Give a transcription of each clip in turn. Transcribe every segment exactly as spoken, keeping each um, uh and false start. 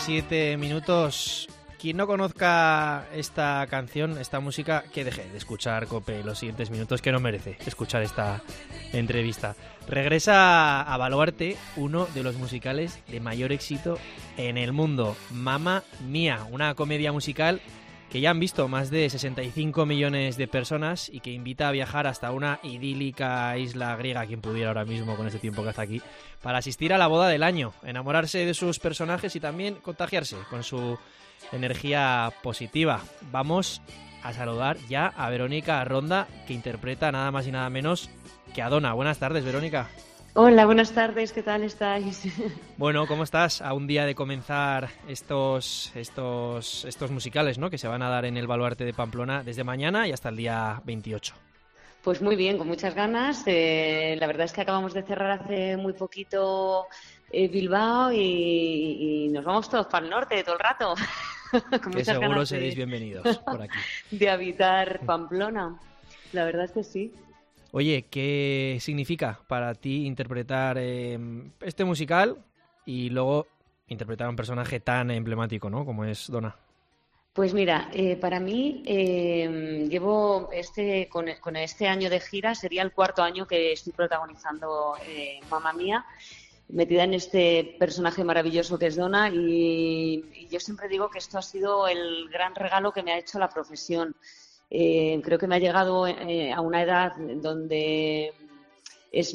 siete minutos. Quien no conozca esta canción, esta música, que deje de escuchar COPE los siguientes minutos, que no merece escuchar esta entrevista. Regresa a Baluarte uno de los musicales de mayor éxito en el mundo, Mamma Mía, una comedia musical que ya han visto más de sesenta y cinco millones de personas y que invita a viajar hasta una idílica isla griega, quien pudiera ahora mismo con este tiempo que hace aquí, para asistir a la boda del año, enamorarse de sus personajes y también contagiarse con su energía positiva. Vamos a saludar ya a Verónica Ronda, que interpreta nada más y nada menos que a Donna. Buenas tardes, Verónica. Hola, buenas tardes, ¿qué tal estáis? Bueno, ¿cómo estás? A un día de comenzar estos, estos, estos musicales, ¿no?, que se van a dar en el Baluarte de Pamplona desde mañana y hasta el día veintiocho. Pues muy bien, con muchas ganas. Eh, la verdad es que acabamos de cerrar hace muy poquito eh, Bilbao y, y nos vamos todos para el norte todo el rato. Con que muchas seguro ganas seréis de, bienvenidos por aquí. De habitar Pamplona. La verdad es que sí. Oye, ¿qué significa para ti interpretar eh, este musical y luego interpretar a un personaje tan emblemático, ¿no?, como es Donna? Pues mira, eh, para mí eh, llevo este con, con este año de gira, sería el cuarto año que estoy protagonizando eh, Mamma Mía, metida en este personaje maravilloso que es Donna, y, y yo siempre digo que esto ha sido el gran regalo que me ha hecho la profesión. Eh, creo que me ha llegado eh, a una edad donde es,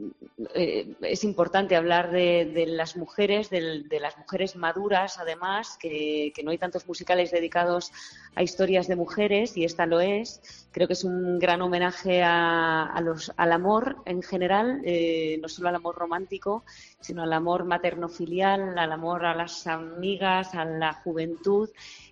eh, es importante hablar de, de las mujeres, de, de las mujeres maduras, además, que, que no hay tantos musicales dedicados a historias de mujeres, y esta lo es. Creo que es un gran homenaje a, a los, al amor en general, eh, no solo al amor romántico, sino al amor materno-filial, al amor a las amigas, a la juventud.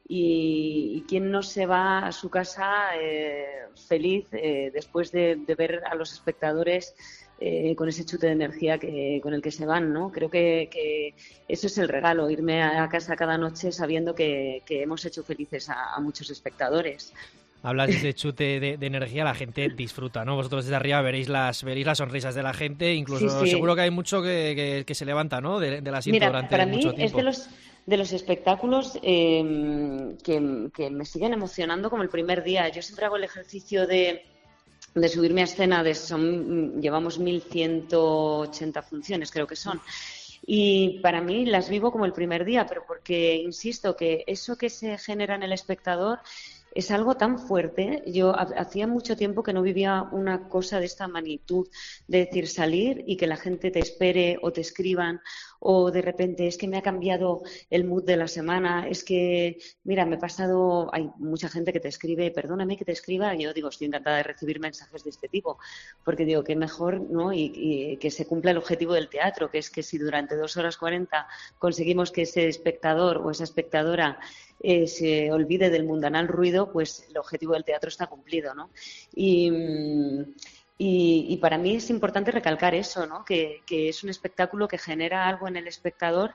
Y, y quién no se va a su casa eh, feliz eh, después de, de ver a los espectadores eh, con ese chute de energía que, con el que se van, ¿no? Creo que, que eso es el regalo, irme a casa cada noche sabiendo que, que hemos hecho felices a, a muchos espectadores. Hablas de ese chute de, de energía, la gente disfruta, ¿no? Vosotros desde arriba veréis las veréis las sonrisas de la gente, incluso Sí, sí. seguro que hay mucho que, que, que se levanta, ¿no?, de, del asiento. Mira, durante para mucho mí tiempo. Es de los, de los espectáculos eh, que, que me siguen emocionando como el primer día. Yo siempre hago el ejercicio de, de subirme a escena, de son, llevamos mil ciento ochenta funciones, creo que son. Y para mí las vivo como el primer día, pero porque, insisto, que eso que se genera en el espectador es algo tan fuerte. Yo hacía mucho tiempo que no vivía una cosa de esta magnitud, de decir, salir y que la gente te espere o te escriban, o de repente es que me ha cambiado el mood de la semana, es que, mira, me he pasado, hay mucha gente que te escribe, perdóname que te escriba, y yo digo, estoy encantada de recibir mensajes de este tipo, porque digo, que mejor, ¿no?, y, y que se cumpla el objetivo del teatro, que es que si durante dos horas cuarenta conseguimos que ese espectador o esa espectadora Eh, se olvide del mundanal ruido, pues el objetivo del teatro está cumplido, ¿no? Y, y, y para mí es importante recalcar eso, ¿no?, que, que es un espectáculo que genera algo en el espectador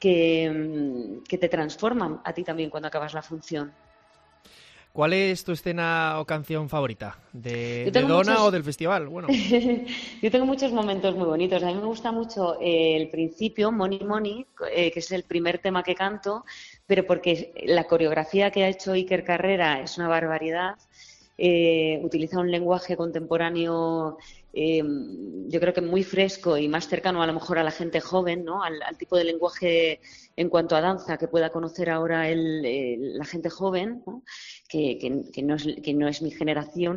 que, que te transforma a ti también cuando acabas la función. ¿Cuál es tu escena o canción favorita? ¿De, de Donna muchos... o del festival? Bueno. Yo tengo muchos momentos muy bonitos. A mí me gusta mucho eh, el principio, Money Money, eh, que es el primer tema que canto, pero porque la coreografía que ha hecho Iker Carrera es una barbaridad. Eh, utiliza un lenguaje contemporáneo, eh, yo creo que muy fresco y más cercano a lo mejor a la gente joven, ¿no?, al, al tipo de lenguaje en cuanto a danza que pueda conocer ahora el, el, la gente joven, ¿no?, que, que, que, no es, que no es mi generación.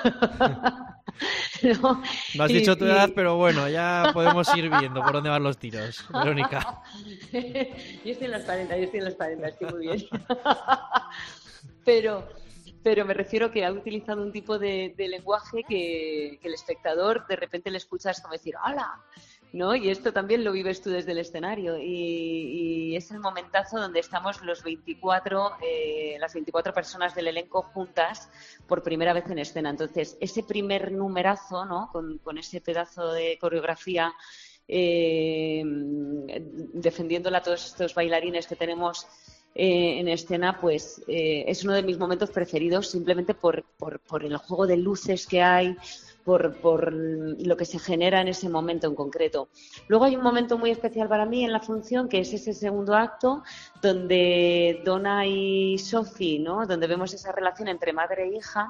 ¿No? No has dicho y, tu edad, y... pero bueno, ya podemos ir viendo por dónde van los tiros, Verónica. Yo estoy en los cuarenta, yo estoy en los cuarenta, estoy muy bien. Pero... pero me refiero que ha utilizado un tipo de, de lenguaje que, que el espectador de repente le escuchas como decir ¡hala!, ¿no? Y esto también lo vives tú desde el escenario, y, y es el momentazo donde estamos los veinticuatro, eh, las veinticuatro personas del elenco juntas por primera vez en escena. Entonces, ese primer numerazo, ¿no?, con, con ese pedazo de coreografía, eh, defendiéndola a todos estos bailarines que tenemos Eh, en escena, pues eh, es uno de mis momentos preferidos, simplemente por, por, por el juego de luces que hay, por, por lo que se genera en ese momento en concreto. Luego hay un momento muy especial para mí en la función, que es ese segundo acto, donde Donna y Sophie, ¿no? Donde vemos esa relación entre madre e hija,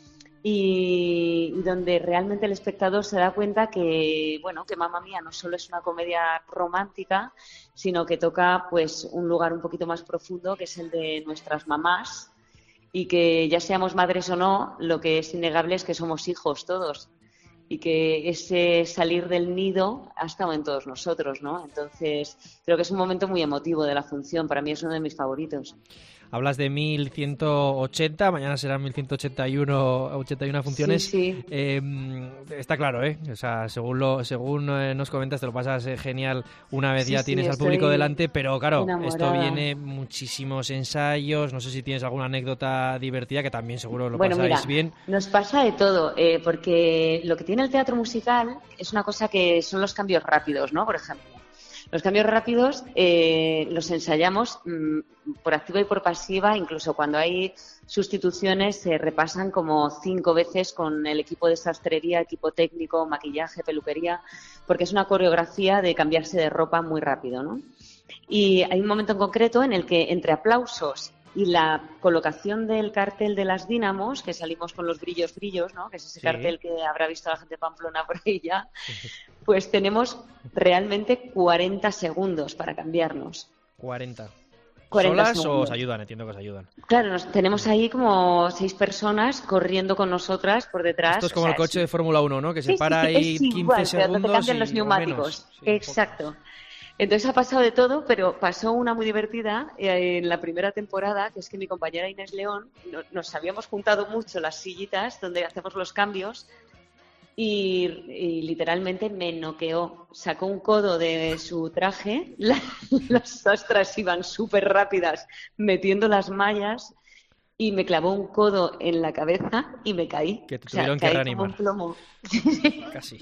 y, y donde realmente el espectador se da cuenta que, bueno, que Mamma Mía no solo es una comedia romántica, sino que toca pues un lugar un poquito más profundo, que es el de nuestras mamás, y que ya seamos madres o no, lo que es innegable es que somos hijos todos, y que ese salir del nido ha estado en todos nosotros, ¿no? Entonces, creo que es un momento muy emotivo de la función, para mí es uno de mis favoritos. Hablas de mil ciento ochenta, mañana serán mil ciento ochenta y uno funciones. Sí, sí. Eh, está claro, ¿eh? O sea, según lo, según eh, nos comentas, te lo pasas eh, genial una vez Sí, ya sí, tienes al público delante, pero claro, enamorada. Esto viene muchísimos ensayos, no sé si tienes alguna anécdota divertida, que también seguro lo bueno, pasáis mira, bien. Nos pasa de todo, eh, porque lo que tiene el teatro musical es una cosa que son los cambios rápidos, ¿no? Por ejemplo. Los cambios rápidos eh, los ensayamos mmm, por activa y por pasiva, incluso cuando hay sustituciones se repasan como cinco veces con el equipo de sastrería, equipo técnico, maquillaje, peluquería, porque es una coreografía de cambiarse de ropa muy rápido, ¿no? Y hay un momento en concreto en el que entre aplausos y la colocación del cartel de las Dínamos, que salimos con los brillos brillos, ¿no? Que es ese sí. cartel que habrá visto la gente de Pamplona por ahí ya, pues tenemos realmente cuarenta segundos para cambiarnos. cuarenta. cuarenta ¿Solas segundos. o os ayudan? Entiendo que os ayudan. Claro, nos, tenemos ahí como seis personas corriendo con nosotras por detrás. Esto es como o sea, el coche es... de Fórmula uno, ¿no? Que se sí, para sí, ahí es quince igual, segundos pero te cambian y, los neumáticos. Sí, exacto. Entonces ha pasado de todo, pero pasó una muy divertida eh, en la primera temporada, que es que mi compañera Inés León, no, nos habíamos juntado mucho las sillitas donde hacemos los cambios y, y literalmente me noqueó. Sacó un codo de su traje, la, las sastras iban súper rápidas metiendo las mallas y me clavó un codo en la cabeza y me caí. Que te tuvieron o sea, que caí reanimar. Como un plomo. Casi.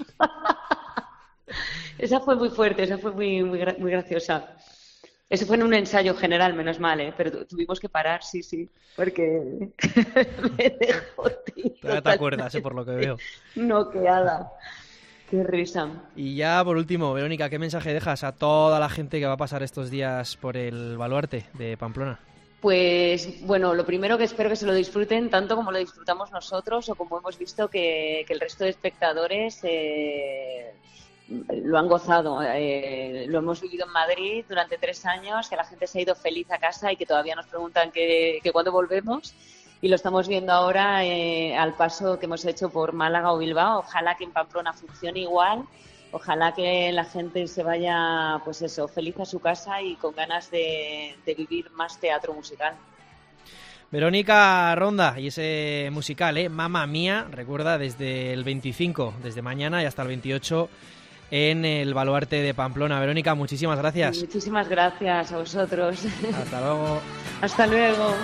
Esa fue muy fuerte, esa fue muy, muy, muy graciosa. Eso fue en un ensayo general, menos mal, ¿eh? Pero tuvimos que parar, sí, sí, porque me dejó tío. Todavía te acuerdas, ¿eh? Por lo que veo. Noqueada. Qué risa. Y ya por último, Verónica, ¿qué mensaje dejas a toda la gente que va a pasar estos días por el Baluarte de Pamplona? Pues bueno, lo primero que espero que se lo disfruten tanto como lo disfrutamos nosotros o como hemos visto que, que el resto de espectadores eh, lo han gozado. Eh, lo hemos vivido en Madrid durante tres años, que la gente se ha ido feliz a casa y que todavía nos preguntan que, que cuándo volvemos. Y lo estamos viendo ahora eh, al paso que hemos hecho por Málaga o Bilbao. Ojalá que en Pamplona funcione igual. Ojalá que la gente se vaya, pues eso, feliz a su casa y con ganas de, de vivir más teatro musical. Verónica Ronda y ese musical, ¿eh? Mamma Mía, recuerda, desde el veinticinco, desde mañana y hasta el veintiocho en el Baluarte de Pamplona. Verónica, muchísimas gracias. Muchísimas gracias a vosotros. Hasta luego. Hasta luego.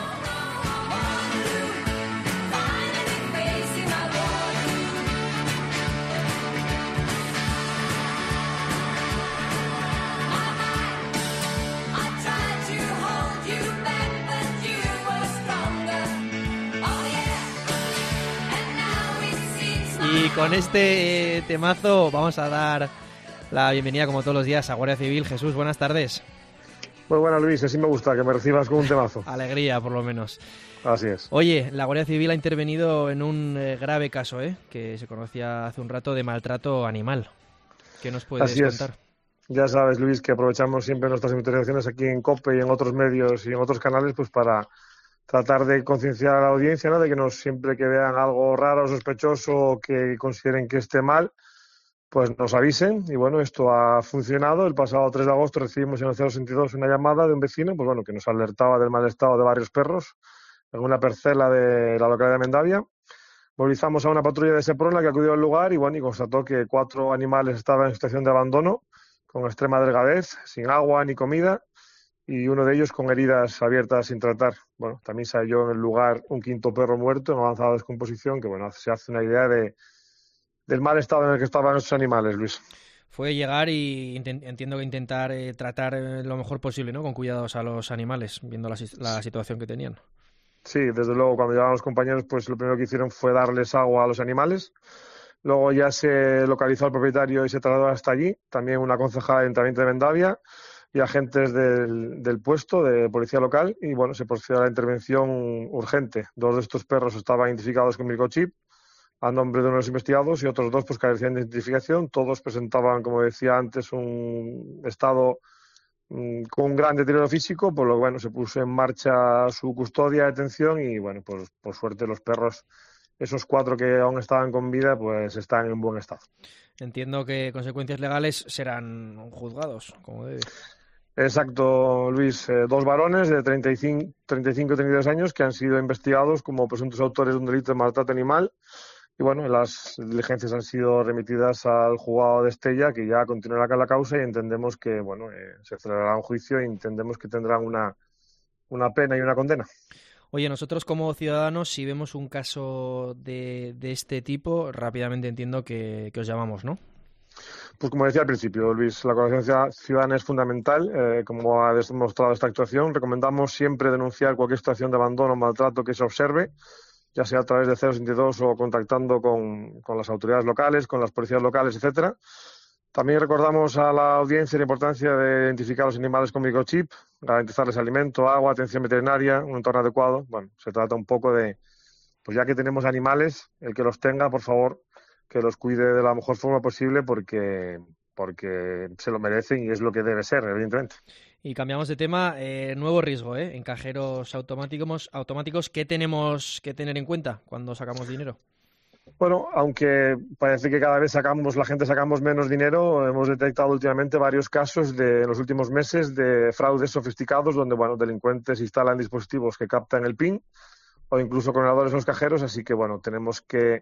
Y con este temazo vamos a dar la bienvenida, como todos los días, a Guardia Civil. Jesús, buenas tardes. Muy buenas, Luis, así me gusta, que me recibas con un temazo. Alegría, por lo menos. Así es. Oye, la Guardia Civil ha intervenido en un eh, grave caso, ¿eh? Que se conocía hace un rato, de maltrato animal. ¿Qué nos puedes así contar? Es. Ya sabes, Luis, que aprovechamos siempre nuestras intervenciones aquí en COPE y en otros medios y en otros canales, pues para tratar de concienciar a la audiencia, ¿no? De que no siempre que vean algo raro o sospechoso o que consideren que esté mal, pues nos avisen. Y bueno, esto ha funcionado. El pasado tres de agosto recibimos en el cero sesenta y dos una llamada de un vecino, pues bueno, que nos alertaba del mal estado de varios perros en una parcela de la localidad de Mendavia. Movilizamos a una patrulla de Seprona que acudió al lugar y bueno, y constató que cuatro animales estaban en situación de abandono, con extrema delgadez, sin agua ni comida, y uno de ellos con heridas abiertas sin tratar. Bueno, también se halló en el lugar un quinto perro muerto en avanzada descomposición, que bueno, se hace una idea de, del mal estado en el que estaban esos animales, Luis. Fue llegar y entiendo que intentar eh, tratar eh, lo mejor posible, ¿no? Con cuidados a los animales, viendo la, la situación que tenían. Sí, desde luego, cuando llegaban los compañeros, pues lo primero que hicieron fue darles agua a los animales. Luego ya se localizó al propietario y se trasladó hasta allí, también una concejala del Ayuntamiento de Mendavia y agentes del, del puesto de policía local, y bueno, se procedió a la intervención urgente. Dos de estos perros estaban identificados con microchip a nombre de uno de los investigados y otros dos pues carecían de identificación. Todos presentaban, como decía antes, un estado mmm, con un gran deterioro físico, por lo que bueno, se puso en marcha su custodia, detención y bueno, pues por suerte los perros, esos cuatro que aún estaban con vida, pues están en buen estado. Entiendo que consecuencias legales serán juzgados, como debe. Exacto, Luis. Eh, dos varones de treinta y cinco, treinta y cinco y treinta y dos años que han sido investigados como presuntos autores de un delito de maltrato animal. Y bueno, las diligencias han sido remitidas al juzgado de Estella, que ya continúa la causa, y entendemos que bueno, eh, se celebrará un juicio y entendemos que tendrán una, una pena y una condena. Oye, nosotros como ciudadanos, si vemos un caso de, de este tipo, rápidamente entiendo que, que os llamamos, ¿no? Pues como decía al principio, Luis, la colaboración ciudadana es fundamental. Eh, como ha demostrado esta actuación, recomendamos siempre denunciar cualquier situación de abandono o maltrato que se observe, ya sea a través de cero sesenta y dos o contactando con, con las autoridades locales, con las policías locales, etcétera. También recordamos a la audiencia la importancia de identificar a los animales con microchip, garantizarles alimento, agua, atención veterinaria, un entorno adecuado. Bueno, se trata un poco de, pues ya que tenemos animales, el que los tenga, por favor, que los cuide de la mejor forma posible porque, porque se lo merecen y es lo que debe ser, evidentemente. Y cambiamos de tema, eh, nuevo riesgo, ¿eh? En cajeros automáticos, automáticos, ¿qué tenemos que tener en cuenta cuando sacamos dinero? Bueno, aunque parece que cada vez sacamos, la gente sacamos menos dinero, hemos detectado últimamente varios casos de, en los últimos meses de fraudes sofisticados donde bueno, delincuentes instalan dispositivos que captan el PIN o incluso clonadores en los cajeros, así que bueno, tenemos que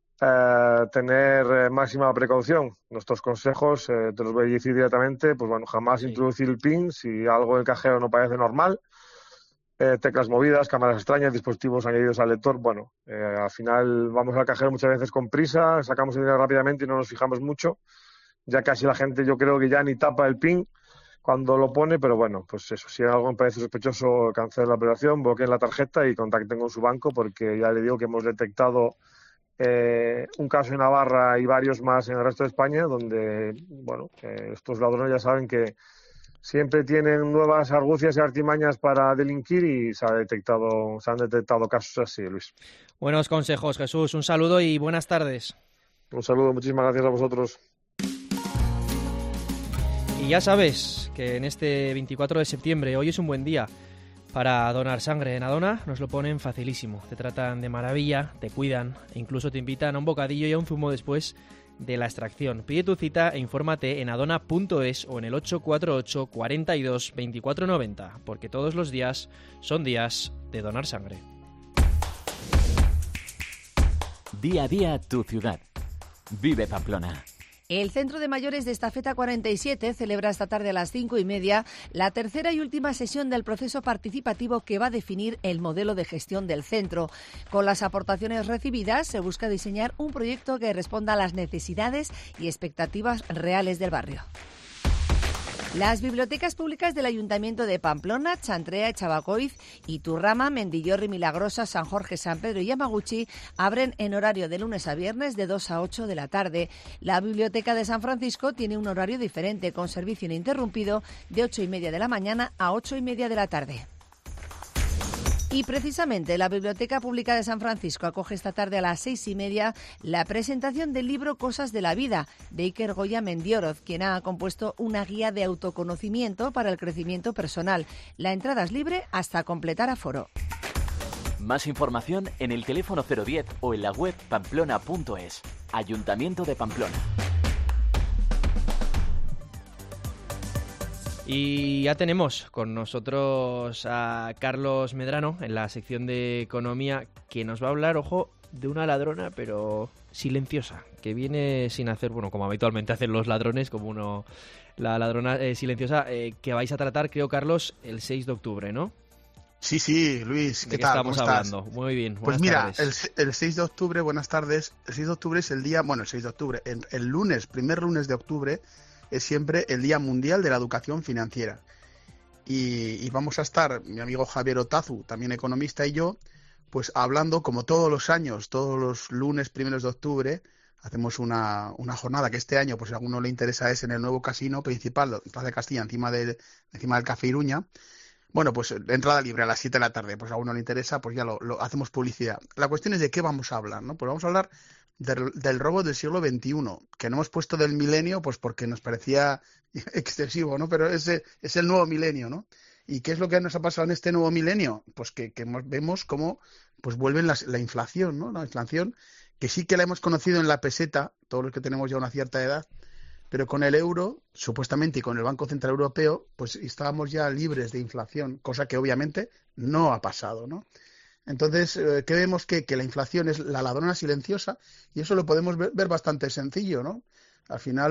Uh, tener eh, máxima precaución. Nuestros consejos, eh, te los voy a decir directamente, pues bueno, jamás sí. introducir el PIN si algo en el cajero no parece normal, eh, teclas movidas, cámaras extrañas, dispositivos añadidos al lector, bueno, eh, al final vamos al cajero muchas veces con prisa, sacamos el dinero rápidamente y no nos fijamos mucho, ya casi la gente yo creo que ya ni tapa el PIN cuando lo pone, pero bueno, pues eso, si algo me parece sospechoso, cancelen la operación, bloqueen la tarjeta y contacten con su banco, porque ya le digo que hemos detectado Eh, un caso en Navarra y varios más en el resto de España, donde bueno, eh, estos ladrones ya saben que siempre tienen nuevas argucias y artimañas para delinquir y se ha detectado, se han detectado casos así, Luis. Buenos consejos, Jesús. Un saludo y buenas tardes. Un saludo, muchísimas gracias a vosotros. Y ya sabes que en este veinticuatro de septiembre, hoy es un buen día para donar sangre. En Adona nos lo ponen facilísimo. Te tratan de maravilla, te cuidan e incluso te invitan a un bocadillo y a un zumo después de la extracción. Pide tu cita e infórmate en adona punto es o en el ocho cuatro ocho, cuarenta y dos, veinticuatro noventa, porque todos los días son días de donar sangre. Día a día tu ciudad. Vive Pamplona. El Centro de Mayores de Estafeta cuarenta y siete celebra esta tarde a las cinco y media la tercera y última sesión del proceso participativo que va a definir el modelo de gestión del centro. Con las aportaciones recibidas se busca diseñar un proyecto que responda a las necesidades y expectativas reales del barrio. Las bibliotecas públicas del Ayuntamiento de Pamplona, Chantrea, Chabacoiz, Iturrama, Mendillorri, Milagrosa, San Jorge, San Pedro y Yamaguchi abren en horario de lunes a viernes de dos a ocho de la tarde. La Biblioteca de San Francisco tiene un horario diferente, con servicio ininterrumpido de ocho y media de la mañana a ocho y media de la tarde. Y precisamente la Biblioteca Pública de San Francisco acoge esta tarde a las seis y media la presentación del libro Cosas de la Vida de Iker Goya Mendioroz, quien ha compuesto una guía de autoconocimiento para el crecimiento personal. La entrada es libre hasta completar aforo. Más información en el teléfono cero diez o en la web pamplona punto es. Ayuntamiento de Pamplona. Y ya tenemos con nosotros a Carlos Medrano en la sección de Economía, que nos va a hablar, ojo, de una ladrona, pero silenciosa, que viene sin hacer, bueno, como habitualmente hacen los ladrones, como uno, la ladrona eh, silenciosa, eh, que vais a tratar, creo, Carlos, el seis de octubre, ¿no? Sí, sí, Luis, ¿qué, ¿De qué tal? estamos ¿Cómo hablando? estás? Muy bien, pues buenas mira, tardes. El, el seis de octubre, buenas tardes, el seis de octubre es el día, bueno, el seis de octubre, el, el lunes, primer lunes de octubre, es siempre el Día Mundial de la Educación Financiera. Y, y vamos a estar, mi amigo Javier Otazu, también economista, y yo, pues hablando, como todos los años, todos los lunes primeros de octubre, hacemos una, una jornada que este año, pues si a alguno le interesa, es en el nuevo casino principal, Plaza de Castilla, encima, de, encima del Café Iruña. Bueno, pues entrada libre a las siete de la tarde, pues a uno le interesa, pues ya lo, lo hacemos publicidad. La cuestión es de qué vamos a hablar, ¿no? Pues vamos a hablar del, del robo del siglo veintiuno, que no hemos puesto del milenio, pues porque nos parecía excesivo, ¿no? Pero ese es el nuevo milenio, ¿no? ¿Y qué es lo que nos ha pasado en este nuevo milenio? Pues que, que vemos cómo pues vuelve las, la inflación, ¿no? La inflación, que sí que la hemos conocido en la peseta, todos los que tenemos ya una cierta edad, pero con el euro, supuestamente, y con el Banco Central Europeo, pues estábamos ya libres de inflación, cosa que obviamente no ha pasado, ¿no? Entonces, eh, ¿qué vemos? Que, que la inflación es la ladrona silenciosa, y eso lo podemos ver, ver bastante sencillo, ¿no? Al final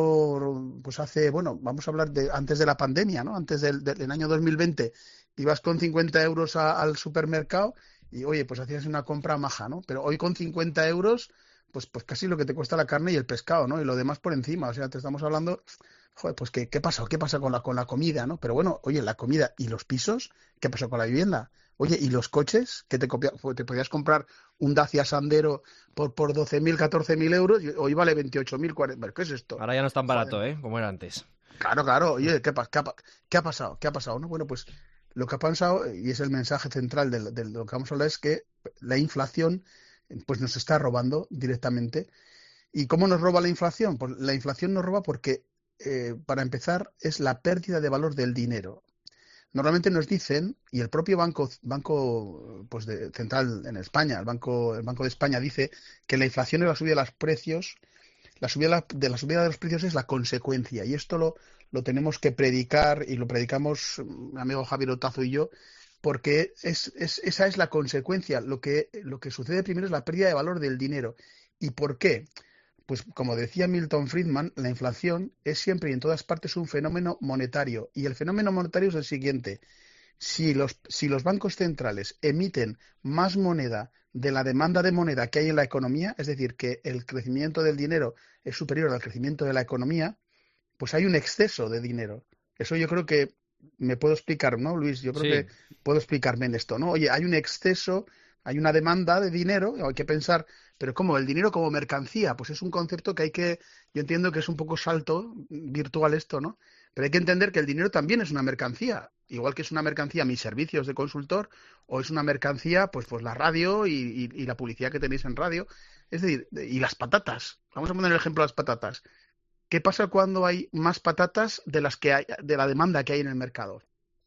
uno, pues hace, bueno, vamos a hablar de antes de la pandemia, ¿no? Antes del, del año dos mil veinte, ibas con cincuenta euros a, al supermercado y, oye, pues hacías una compra maja, ¿no? Pero hoy con cincuenta euros... Pues, pues casi lo que te cuesta la carne y el pescado, ¿no? Y lo demás por encima. O sea, te estamos hablando, joder, pues ¿qué, qué pasa? ¿Qué pasa con la, con la comida, no? Pero bueno, oye, la comida y los pisos, ¿qué pasó con la vivienda? Oye, ¿y los coches? Que te, copia, te podías comprar un Dacia Sandero por, por doce mil, catorce mil euros y hoy vale veintiocho mil, cuarenta. ¿Qué es esto? Ahora ya no es tan barato, joder, ¿eh? Como era antes. Claro, claro. Oye, ¿qué, qué, ha, ¿qué ha pasado? ¿Qué ha pasado? ¿No? Bueno, pues lo que ha pasado, y es el mensaje central de, de lo que vamos a hablar, es que la inflación pues nos está robando directamente. ¿Y cómo nos roba la inflación? Pues la inflación nos roba porque, eh, para empezar, es la pérdida de valor del dinero. Normalmente nos dicen, y el propio Banco, banco pues de, Central en España, el Banco, el Banco de España dice que la inflación y la subida de los precios, la subida de la subida de los precios es la consecuencia. Y esto lo, lo tenemos que predicar, y lo predicamos mi amigo Javier Otazo y yo, porque es, es, esa es la consecuencia. Lo que, lo que sucede primero es la pérdida de valor del dinero. ¿Y por qué? Pues como decía Milton Friedman, la inflación es siempre y en todas partes un fenómeno monetario. Y el fenómeno monetario es el siguiente. Si los, si los bancos centrales emiten más moneda de la demanda de moneda que hay en la economía, es decir, que el crecimiento del dinero es superior al crecimiento de la economía, pues hay un exceso de dinero. Eso yo creo que me puedo explicar, ¿no, Luis? Yo creo sí. que puedo explicarme en esto, ¿no? Oye, hay un exceso, hay una demanda de dinero, hay que pensar, pero ¿cómo? ¿El dinero como mercancía? Pues es un concepto que hay que, yo entiendo que es un poco salto virtual esto, ¿no? Pero hay que entender que el dinero también es una mercancía, igual que es una mercancía mis servicios de consultor, o es una mercancía, pues, pues la radio y, y, y la publicidad que tenéis en radio. Es decir, y las patatas. Vamos a poner el ejemplo de las patatas. ¿Qué pasa cuando hay más patatas de las que hay, de la demanda que hay en el mercado?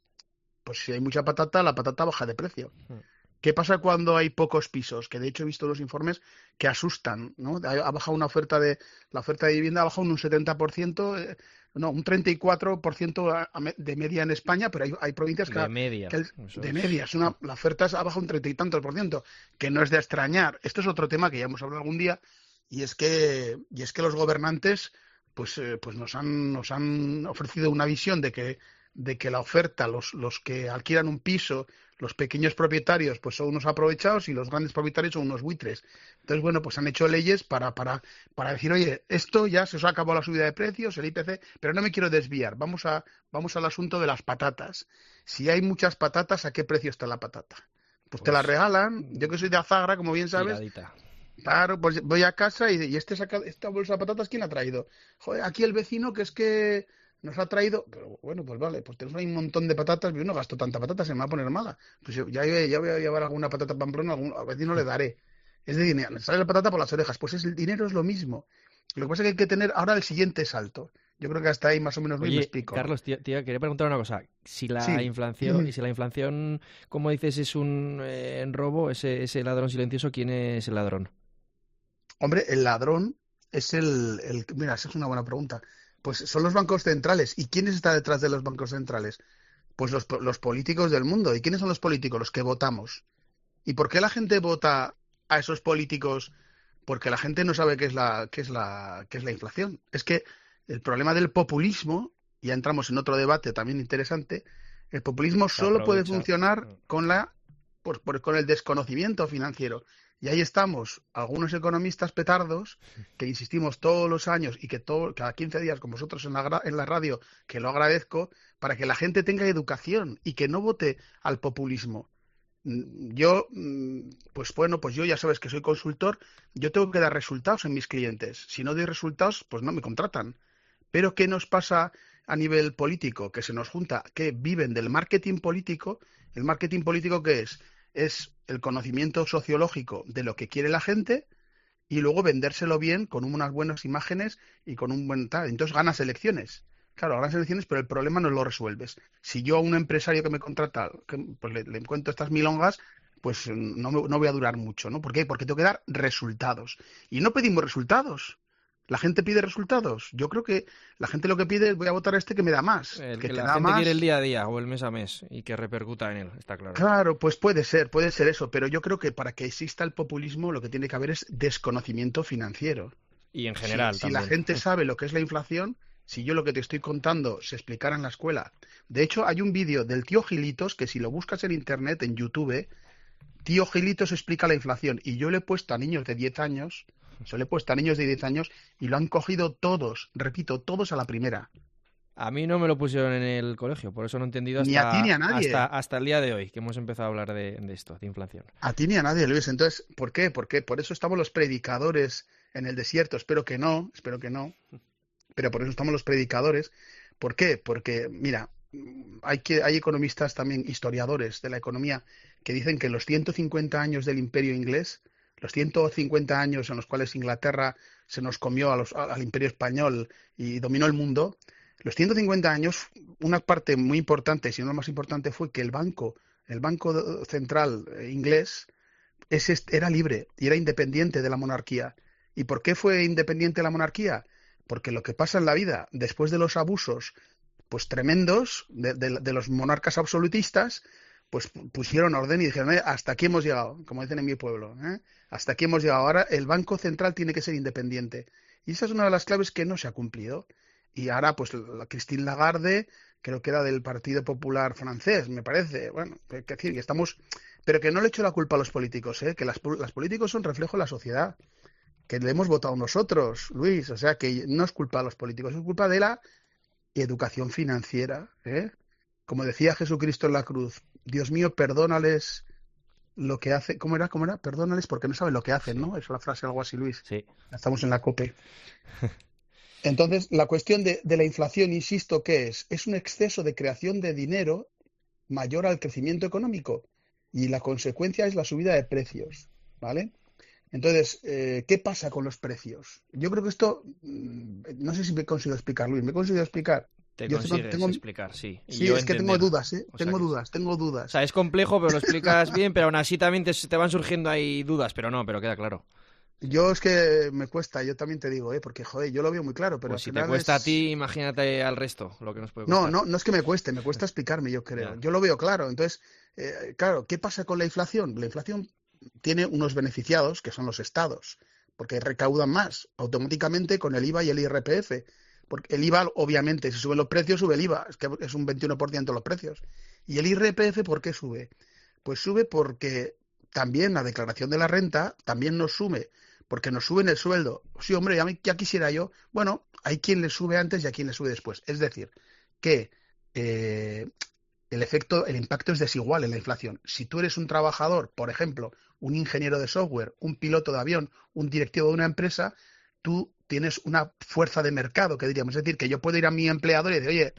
Pues si hay mucha patata, la patata baja de precio. ¿Qué pasa cuando hay pocos pisos? Que de hecho he visto los informes que asustan, ¿no? Ha bajado una oferta de la oferta de vivienda, ha bajado un setenta por ciento, eh, no, un treinta y cuatro por ciento de media en España, pero hay, hay provincias que... De media. Que el, de media, es una, la oferta ha bajado un treinta y tantos por ciento, que no es de extrañar. Esto es otro tema que ya hemos hablado algún día, y es que, y es que los gobernantes pues, eh, pues nos han, nos han ofrecido una visión de que, de que la oferta, los, los que alquilan un piso, los pequeños propietarios, pues son unos aprovechados y los grandes propietarios son unos buitres. Entonces, bueno, pues han hecho leyes para, para, para decir, oye, esto ya se os ha acabado la subida de precios, el I P C, pero no me quiero desviar. Vamos a, vamos al asunto de las patatas. Si hay muchas patatas, ¿a qué precio está la patata? Pues, pues te la regalan. Yo que soy de Azagra, como bien sabes. Tiradita. Claro, pues voy a casa y, y este saca, esta bolsa de patatas, ¿quién ha traído? Joder, aquí el vecino que es que nos ha traído, pero bueno, pues vale, pues tenemos ahí un montón de patatas, yo no gasto tanta patata, se me va a poner mala. Pues yo, ya, ya voy a llevar alguna patata a Pamplona, algún, al vecino le daré. Es de dinero, me sale la patata por las orejas, pues es, el dinero es lo mismo. Lo que pasa es que hay que tener ahora el siguiente salto. Yo creo que hasta ahí más o menos Oye, me explico. Carlos, tía, tía, quería preguntar una cosa. Si la Sí. inflación, Mm. y si la inflación, como dices, es un eh, robo, ese, ese ladrón silencioso, ¿quién es el ladrón? Hombre, el ladrón es el, el... Mira, esa es una buena pregunta. Pues son los bancos centrales. ¿Y quiénes están detrás de los bancos centrales? Pues los, los políticos del mundo. ¿Y quiénes son los políticos? Los que votamos. ¿Y por qué la gente vota a esos políticos? Porque la gente no sabe qué es la, qué es la, qué es la inflación. Es que el problema del populismo, ya entramos en otro debate también interesante, el populismo Se solo puede aprovecha. funcionar con la, por, por- con el desconocimiento financiero. Y ahí estamos, algunos economistas petardos, que insistimos todos los años y que todo, cada quince días con vosotros en la, gra- en la radio, que lo agradezco, para que la gente tenga educación y que no vote al populismo. Yo, pues bueno, pues yo ya sabes que soy consultor, yo tengo que dar resultados en mis clientes. Si no doy resultados, pues no me contratan. Pero ¿qué nos pasa a nivel político? Que se nos junta, que viven del marketing político. ¿El marketing político qué es? Es el conocimiento sociológico de lo que quiere la gente y luego vendérselo bien con unas buenas imágenes y con un buen tal. Entonces ganas elecciones. Claro, ganas elecciones, pero el problema no lo resuelves. Si yo a un empresario que me contrata, que, pues le, le encuentro estas milongas, pues no, me, no voy a durar mucho, ¿no? ¿Por qué? Porque tengo que dar resultados. Y no pedimos resultados. La gente pide resultados. Yo creo que la gente lo que pide es voy a votar a este que me da más. El que que te la da gente más. quiere el día a día o el mes a mes y que repercuta en él, está claro. Claro, pues puede ser, puede ser eso, pero yo creo que para que exista el populismo lo que tiene que haber es desconocimiento financiero. Y en general si, también. Si la gente sabe lo que es la inflación, si yo lo que te estoy contando se explicara en la escuela. De hecho, hay un vídeo del tío Gilitos que si lo buscas en internet, en YouTube, tío Gilitos explica la inflación y yo le he puesto a niños de diez años, se lo he puesto a niños de diez años y lo han cogido todos, repito, todos a la primera. A mí no me lo pusieron en el colegio, por eso no he entendido hasta, ni a ti ni a nadie. hasta, hasta el día de hoy, que hemos empezado a hablar de, de esto, de inflación. A ti ni a nadie, Luis. Entonces, ¿por qué? ¿Por qué? Por eso estamos los predicadores en el desierto. Espero que no, espero que no. Pero por eso estamos los predicadores. ¿Por qué? Porque, mira, hay, que, hay economistas también, historiadores de la economía, que dicen que los ciento cincuenta años del Imperio inglés, los ciento cincuenta años en los cuales Inglaterra se nos comió a los, al Imperio español y dominó el mundo, los ciento cincuenta años, una parte muy importante, si no la más importante, fue que el banco, el Banco Central inglés, ese era libre y era independiente de la monarquía. ¿Y por qué fue independiente de la monarquía? Porque lo que pasa en la vida, después de los abusos pues tremendos de, de, de los monarcas absolutistas, pues pusieron orden y dijeron, eh, hasta aquí hemos llegado, como dicen en mi pueblo, ¿eh? Hasta aquí hemos llegado. Ahora el Banco Central tiene que ser independiente. Y esa es una de las claves que no se ha cumplido. Y ahora, pues, la Christine Lagarde, creo que era del Partido Popular francés, me parece. Bueno, hay que decir que estamos... Pero que no le echo la culpa a los políticos, ¿eh? Que las, las políticos son reflejo de la sociedad, que le hemos votado nosotros, Luis. O sea, que no es culpa de los políticos, es culpa de la educación financiera, ¿eh? Como decía Jesucristo en la cruz, Dios mío, perdónales lo que hace... ¿Cómo era? ¿Cómo era? Perdónales porque no saben lo que hacen, Sí. ¿no? Es la frase algo así, Luis. Sí. Estamos en la COPE. Entonces, la cuestión de, de la inflación, insisto, ¿qué es? Es un exceso de creación de dinero mayor al crecimiento económico y la consecuencia es la subida de precios, ¿vale? Entonces, eh, ¿qué pasa con los precios? Yo creo que esto, no sé si me he conseguido explicar, Luis, ¿me he conseguido explicar? Te Yo consigues tengo, explicar, sí. Y sí, yo es que entender. tengo dudas, ¿eh? O sea Tengo que- dudas, tengo O dudas. sea, es complejo, pero lo explicas bien, pero aún así también te, te van surgiendo ahí dudas, pero no, pero queda claro. Yo es que me cuesta, yo también te digo, ¿eh? Porque, joder, yo lo veo muy claro, pero Pues al si te final cuesta es- a ti, imagínate al resto lo que nos puede No, costar. no, no es que me cueste, me cuesta explicarme, yo creo. Ya. Yo lo veo claro. Entonces, eh, claro, ¿qué pasa con la inflación? La inflación tiene unos beneficiados, que son los estados, porque recaudan más automáticamente con el I V A y el I R P F. Porque el I V A, obviamente, si suben los precios, sube el I V A, es que es un veintiuno por ciento los precios. ¿Y el I R P F por qué sube? Pues sube porque también la declaración de la renta también nos sube, porque nos suben el sueldo. Sí, hombre, ya, me- ya quisiera yo. Bueno, hay quien le sube antes y a quien le sube después. Es decir, que eh, el efecto, el impacto es desigual en la inflación. Si tú eres un trabajador, por ejemplo, un ingeniero de software, un piloto de avión, un directivo de una empresa, tú tienes una fuerza de mercado, que diríamos. Es decir, que yo puedo ir a mi empleador y decir, oye,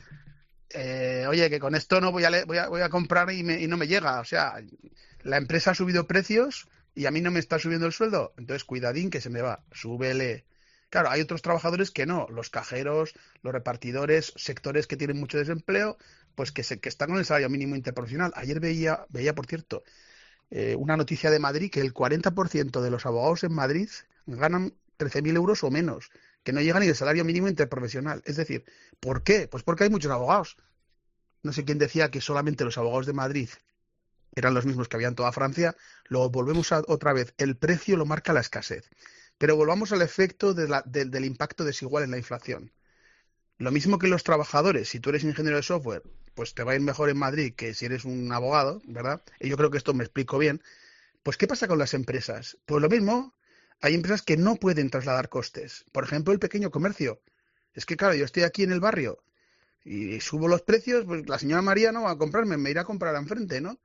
eh, oye, que con esto no voy a, le- voy a, voy a comprar y, me- y no me llega. O sea, la empresa ha subido precios y a mí no me está subiendo el sueldo. Entonces, cuidadín que se me va, súbele. Claro, hay otros trabajadores que no, los cajeros, los repartidores, sectores que tienen mucho desempleo, pues que, se, que están con el salario mínimo interprofesional. Ayer veía, veía por cierto, eh, una noticia de Madrid que el cuarenta por ciento de los abogados en Madrid ganan trece mil euros o menos, que no llegan ni el salario mínimo interprofesional. Es decir, ¿por qué? Pues porque hay muchos abogados. No sé quién decía que solamente los abogados de Madrid eran los mismos que había en toda Francia. Luego volvemos a, otra vez, el precio lo marca la escasez. Pero volvamos al efecto de la, de, del impacto desigual en la inflación. Lo mismo que los trabajadores, si tú eres ingeniero de software, pues te va a ir mejor en Madrid que si eres un abogado, ¿verdad? Y yo creo que esto me explico bien. Pues, ¿qué pasa con las empresas? Pues lo mismo, hay empresas que no pueden trasladar costes. Por ejemplo, el pequeño comercio. Es que, claro, yo estoy aquí en el barrio y subo los precios, pues la señora María no va a comprarme, me irá a comprar enfrente, ¿no?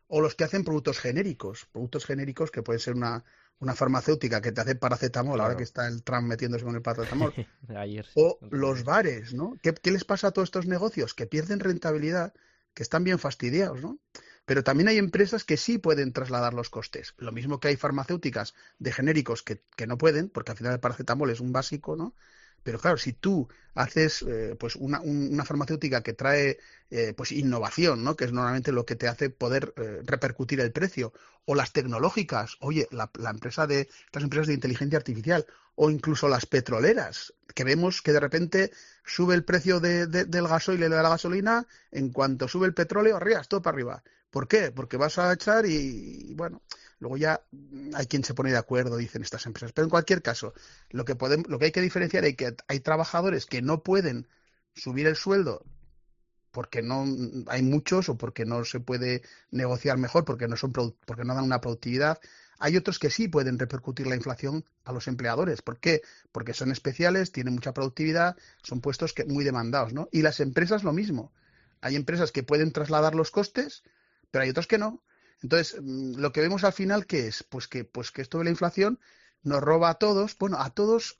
o los que hacen productos genéricos, productos genéricos que pueden ser una, una farmacéutica que te hace paracetamol, claro. Ahora que está el Trump metiéndose con el paracetamol, Ayer, o los bares, ¿no? ¿Qué, ¿Qué les pasa a todos estos negocios? Que pierden rentabilidad, que están bien fastidiados, ¿no? Pero también hay empresas que sí pueden trasladar los costes. Lo mismo que hay farmacéuticas de genéricos que, que no pueden, porque al final el paracetamol es un básico, ¿no? Pero claro, si tú haces eh, pues una, un, una farmacéutica que trae eh, pues innovación, ¿no? Que es normalmente lo que te hace poder eh, repercutir el precio, o las tecnológicas, oye, la, la empresa de estas empresas de inteligencia artificial, o incluso las petroleras, que vemos que de repente sube el precio de, de, del gasoil y de la gasolina, en cuanto sube el petróleo, arriba, todo para arriba. ¿Por qué? Porque vas a echar y, y bueno, luego ya hay quien se pone de acuerdo, dicen estas empresas. Pero en cualquier caso, lo que podemos, lo que hay que diferenciar es que hay trabajadores que no pueden subir el sueldo porque no hay muchos o porque no se puede negociar mejor, porque no son porque no dan una productividad. Hay otros que sí pueden repercutir la inflación a los empleadores. ¿Por qué? Porque son especiales, tienen mucha productividad, son puestos que muy demandados, ¿no? Y las empresas lo mismo. Hay empresas que pueden trasladar los costes, pero hay otros que no. Entonces, lo que vemos al final, ¿qué es? Pues que, pues que esto de la inflación nos roba a todos, bueno, a todos...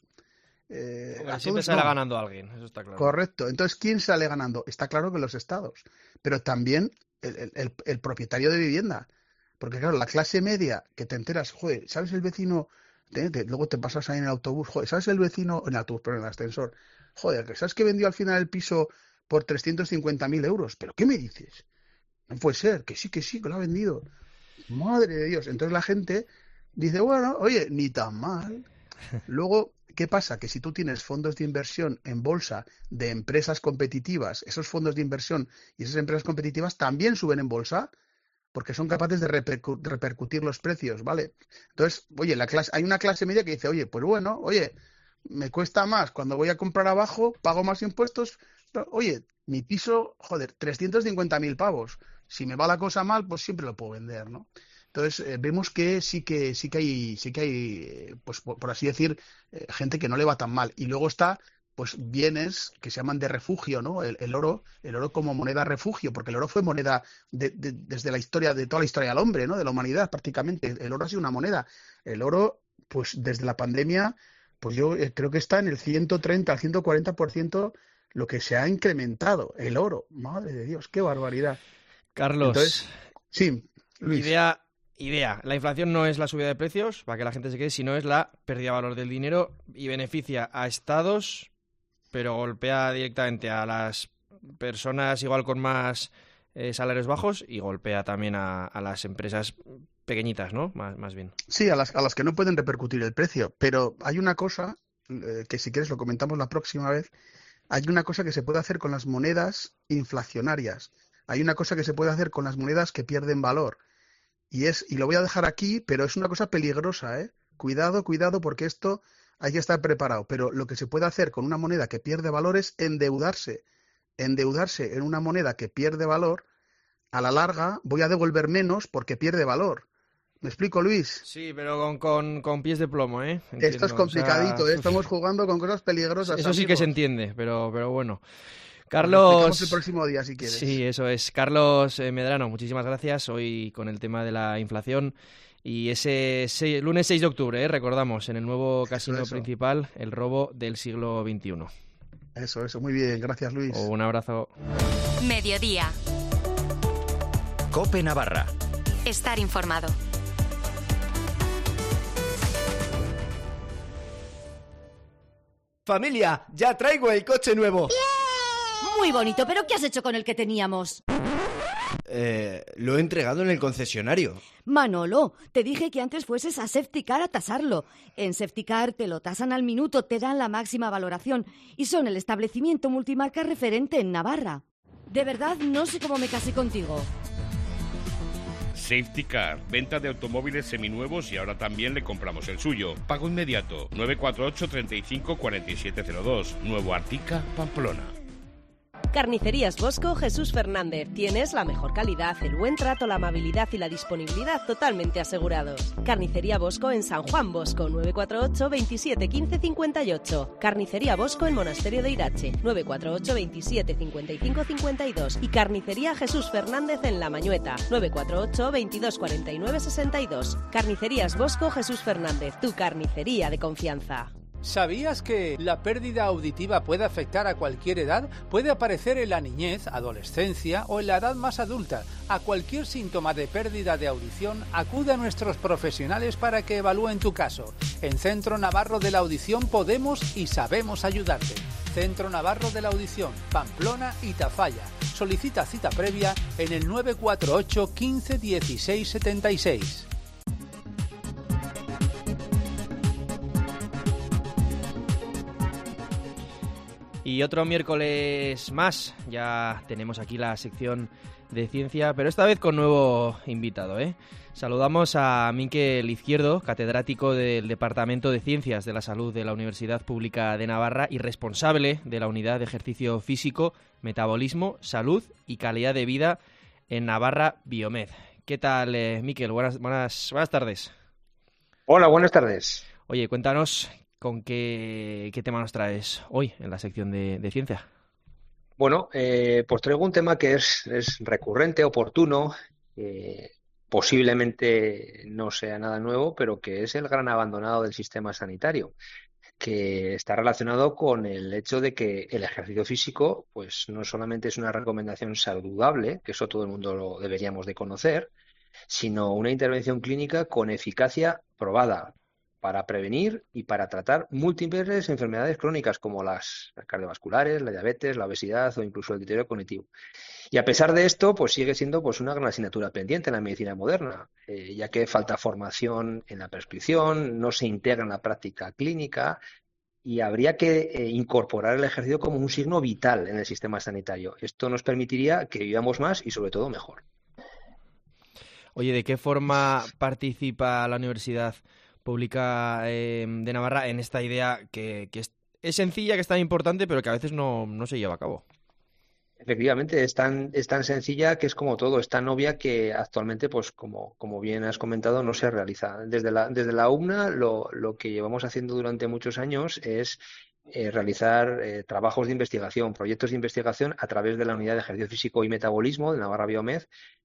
Eh, a siempre todos sale no. ganando alguien, eso está claro. Correcto. Entonces, ¿quién sale ganando? Está claro que los estados, pero también el, el, el propietario de vivienda. Porque claro, la clase media, que te enteras, joder, ¿sabes el vecino? Te, te, luego te pasas ahí en el autobús, joder, ¿sabes el vecino? En el autobús, pero en el ascensor. Joder, ¿sabes que vendió al final el piso por trescientos cincuenta mil euros? ¿Pero qué me dices? No puede ser, que sí, que sí, que lo ha vendido. Madre de Dios. Entonces la gente dice, bueno, oye, ni tan mal. Luego, ¿qué pasa? Que si tú tienes fondos de inversión en bolsa de empresas competitivas, esos fondos de inversión y esas empresas competitivas también suben en bolsa porque son capaces de repercu- repercutir los precios, ¿vale? Entonces, oye, la clase, hay una clase media que dice, oye, pues bueno, oye, me cuesta más cuando voy a comprar abajo, pago más impuestos, pero, oye, mi piso, joder, trescientos cincuenta mil pavos. Si me va la cosa mal, pues siempre lo puedo vender, ¿no? Entonces eh, vemos que sí que sí que hay sí que hay eh, pues por, por así decir eh, gente que no le va tan mal. Y luego está pues bienes que se llaman de refugio, ¿no? El, el oro, el oro como moneda refugio, porque el oro fue moneda de, de, desde la historia de toda la historia del hombre, ¿no? De la humanidad prácticamente. El oro ha sido una moneda. El oro, pues desde la pandemia, pues yo eh, creo que está en el ciento treinta al ciento cuarenta por ciento lo que se ha incrementado el oro. Madre de Dios, qué barbaridad. Carlos, entonces, sí, Luis. Idea, idea. La inflación no es la subida de precios, para que la gente se quede, sino es la pérdida de valor del dinero y beneficia a estados, pero golpea directamente a las personas igual con más eh, salarios bajos y golpea también a, a las empresas pequeñitas, ¿no? Más, más bien. Sí, a las, a las que no pueden repercutir el precio. Pero hay una cosa, eh, que si quieres lo comentamos la próxima vez, hay una cosa que se puede hacer con las monedas inflacionarias. Hay una cosa que se puede hacer con las monedas que pierden valor. Y es, y lo voy a dejar aquí, pero es una cosa peligrosa, ¿eh? Cuidado, cuidado, porque esto hay que estar preparado. Pero lo que se puede hacer con una moneda que pierde valor es endeudarse. Endeudarse en una moneda que pierde valor, a la larga voy a devolver menos porque pierde valor. ¿Me explico, Luis? Sí, pero con, con, con pies de plomo, ¿eh? Entiendo. Esto es complicadito, o sea... ¿eh? Estamos jugando con cosas peligrosas. Eso amigos. Sí que se entiende, pero, pero bueno. Carlos... Lo el próximo día, si quieres. Sí, eso es. Carlos eh, Medrano, muchísimas gracias. Hoy con el tema de la inflación y ese seis, lunes seis de octubre, ¿eh? Recordamos, en el nuevo casino eso, eso. principal, el robo del siglo veintiuno. Eso, eso. Muy bien. Gracias, Luis. Oh, un abrazo. Mediodía. COPE Navarra. Estar informado. Familia, ya traigo el coche nuevo. ¡Bien! Muy bonito, pero ¿qué has hecho con el que teníamos? Eh, lo he entregado en el concesionario. Manolo, te dije que antes fueses a Safetycar a tasarlo. En Safetycar te lo tasan al minuto, te dan la máxima valoración y son el establecimiento multimarca referente en Navarra. De verdad, no sé cómo me casé contigo. Safetycar, venta de automóviles seminuevos y ahora también le compramos el suyo. Pago inmediato, nueve cuatro ocho, treinta y cinco, cuarenta y siete cero dos, Nuevo Artica, Pamplona. Carnicerías Bosco Jesús Fernández. Tienes la mejor calidad, el buen trato, la amabilidad y la disponibilidad totalmente asegurados. Carnicería Bosco en San Juan Bosco, nueve cuatro ocho, veintisiete, quince, cincuenta y ocho. Carnicería Bosco en Monasterio de Irache, nueve cuatro ocho, veintisiete, cincuenta y cinco, cincuenta y dos. Y Carnicería Jesús Fernández en La Mañueta, nueve cuatro ocho, veintidós, cuarenta y nueve, sesenta y dos. Carnicerías Bosco Jesús Fernández, tu carnicería de confianza. ¿Sabías que la pérdida auditiva puede afectar a cualquier edad? Puede aparecer en la niñez, adolescencia o en la edad más adulta. A cualquier síntoma de pérdida de audición, acude a nuestros profesionales para que evalúen tu caso. En Centro Navarro de la Audición podemos y sabemos ayudarte. Centro Navarro de la Audición, Pamplona y Tafalla. Solicita cita previa en el nueve cuatro ocho, quince, dieciséis, setenta y seis. Y otro miércoles más, ya tenemos aquí la sección de ciencia, pero esta vez con nuevo invitado, ¿eh? Saludamos a Mikel Izquierdo, catedrático del Departamento de Ciencias de la Salud de la Universidad Pública de Navarra y responsable de la Unidad de Ejercicio Físico, Metabolismo, Salud y Calidad de Vida en Navarra Biomed. ¿Qué tal, eh, Mikel? Buenas, buenas, buenas tardes. Hola, buenas tardes. Oye, cuéntanos con qué, qué tema nos traes hoy en la sección de, de ciencia. Bueno, eh, pues traigo un tema que es, es recurrente, oportuno, eh, posiblemente no sea nada nuevo, pero que es el gran abandonado del sistema sanitario, que está relacionado con el hecho de que el ejercicio físico pues no solamente es una recomendación saludable, que eso todo el mundo lo deberíamos de conocer, sino una intervención clínica con eficacia probada para prevenir y para tratar múltiples enfermedades crónicas como las cardiovasculares, la diabetes, la obesidad o incluso el deterioro cognitivo. Y a pesar de esto, pues sigue siendo pues una gran asignatura pendiente en la medicina moderna, eh, ya que falta formación en la prescripción, no se integra en la práctica clínica y habría que eh, incorporar el ejercicio como un signo vital en el sistema sanitario. Esto nos permitiría que vivamos más y sobre todo mejor. Oye, ¿de qué forma participa la Universidad Pública eh, de Navarra en esta idea que, que es, es sencilla, que es tan importante, pero que a veces no, no se lleva a cabo? Efectivamente, es tan, es tan sencilla que es como todo, es tan obvia que actualmente, pues como, como bien has comentado, no se realiza. Desde la, desde la U N A lo, lo que llevamos haciendo durante muchos años es eh, realizar eh, trabajos de investigación, proyectos de investigación a través de la Unidad de Ejercicio Físico y Metabolismo de Navarra Biomed,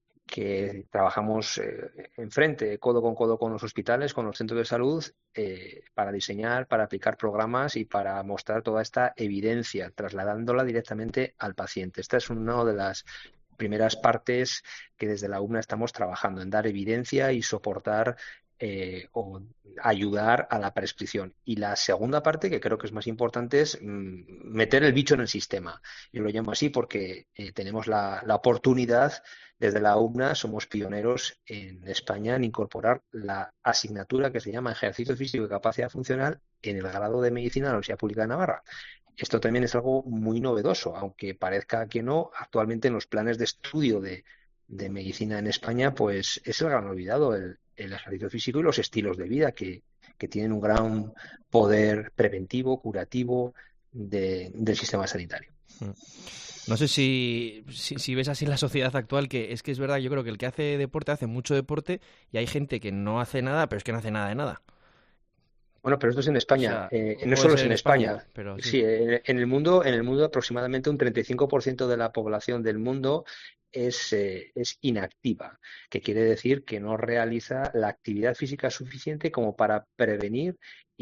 que trabajamos eh, enfrente, codo con codo con los hospitales, con los centros de salud, eh, para diseñar, para aplicar programas y para mostrar toda esta evidencia, trasladándola directamente al paciente. Esta es una de las primeras partes que desde la U N A estamos trabajando, en dar evidencia y soportar eh, o ayudar a la prescripción. Y la segunda parte, que creo que es más importante, es mmm, meter el bicho en el sistema. Yo lo llamo así porque eh, tenemos la, la oportunidad. Desde la U N A somos pioneros en España en incorporar la asignatura que se llama Ejercicio Físico y Capacidad Funcional en el grado de Medicina de la Universidad Pública de Navarra. Esto también es algo muy novedoso, aunque parezca que no. Actualmente en los planes de estudio de, de medicina en España, pues es el gran olvidado el, el ejercicio físico y los estilos de vida que, que tienen un gran poder preventivo, curativo de, del sistema sanitario. Mm. No sé si, si, si ves así la sociedad actual, que es que es verdad, yo creo que el que hace deporte hace mucho deporte y hay gente que no hace nada, pero es que no hace nada de nada. Bueno, pero esto es en España, O sea, eh, no solo es en España. España pero sí. Sí, en, en el mundo, en el mundo aproximadamente un treinta y cinco por ciento de la población del mundo es, eh, es inactiva, que quiere decir que no realiza la actividad física suficiente como para prevenir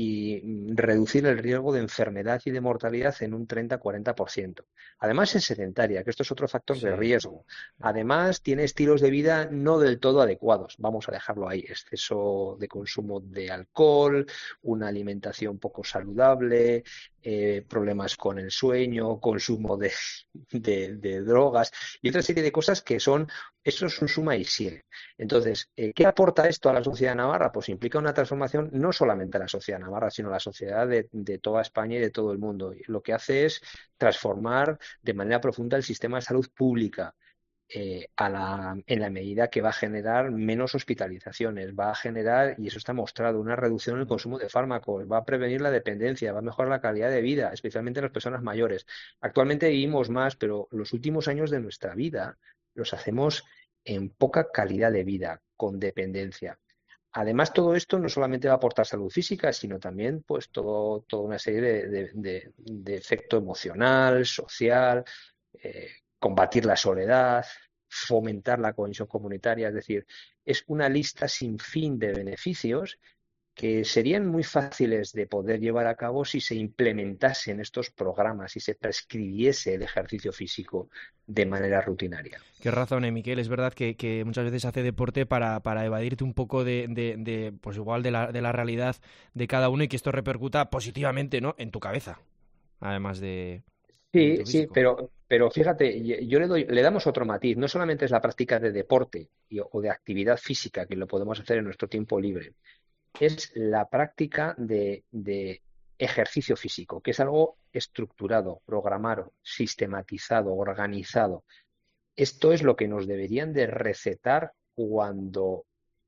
y reducir el riesgo de enfermedad y de mortalidad en un treinta a cuarenta por ciento. Además es sedentaria, que esto es otro factor sí. de riesgo. Además tiene estilos de vida no del todo adecuados, vamos a dejarlo ahí, exceso de consumo de alcohol, una alimentación poco saludable, eh, problemas con el sueño, consumo de, de, de drogas y otra serie de cosas que son, eso es un suma y sigue. Entonces, eh, ¿qué aporta esto a la sociedad navarra? Pues implica una transformación no solamente a la sociedad navarra, sino a la sociedad de, de toda España y de todo el mundo. Y lo que hace es transformar de manera profunda el sistema de salud pública, eh, a la, en la medida que va a generar menos hospitalizaciones, va a generar, y eso está mostrado, una reducción en el consumo de fármacos, va a prevenir la dependencia, va a mejorar la calidad de vida, especialmente en las personas mayores. Actualmente vivimos más, pero los últimos años de nuestra vida los hacemos en poca calidad de vida, con dependencia. Además, todo esto no solamente va a aportar salud física, sino también pues todo, toda una serie de, de, de, de efecto emocional, social, eh, combatir la soledad, fomentar la cohesión comunitaria. Es decir, es una lista sin fin de beneficios que serían muy fáciles de poder llevar a cabo si se implementasen estos programas, si se prescribiese el ejercicio físico de manera rutinaria. Qué razón, eh, Miquel. Es verdad que, que muchas veces hace deporte para, para evadirte un poco de, de, de pues igual de la, de la realidad de cada uno y que esto repercuta positivamente, ¿no?, en tu cabeza, además de... Sí, sí, pero, pero fíjate, yo le doy, le damos otro matiz. No solamente es la práctica de deporte y, o de actividad física, que lo podemos hacer en nuestro tiempo libre, es la práctica de, de ejercicio físico, que es algo estructurado, programado, sistematizado, organizado. Esto es lo que nos deberían de recetar cuando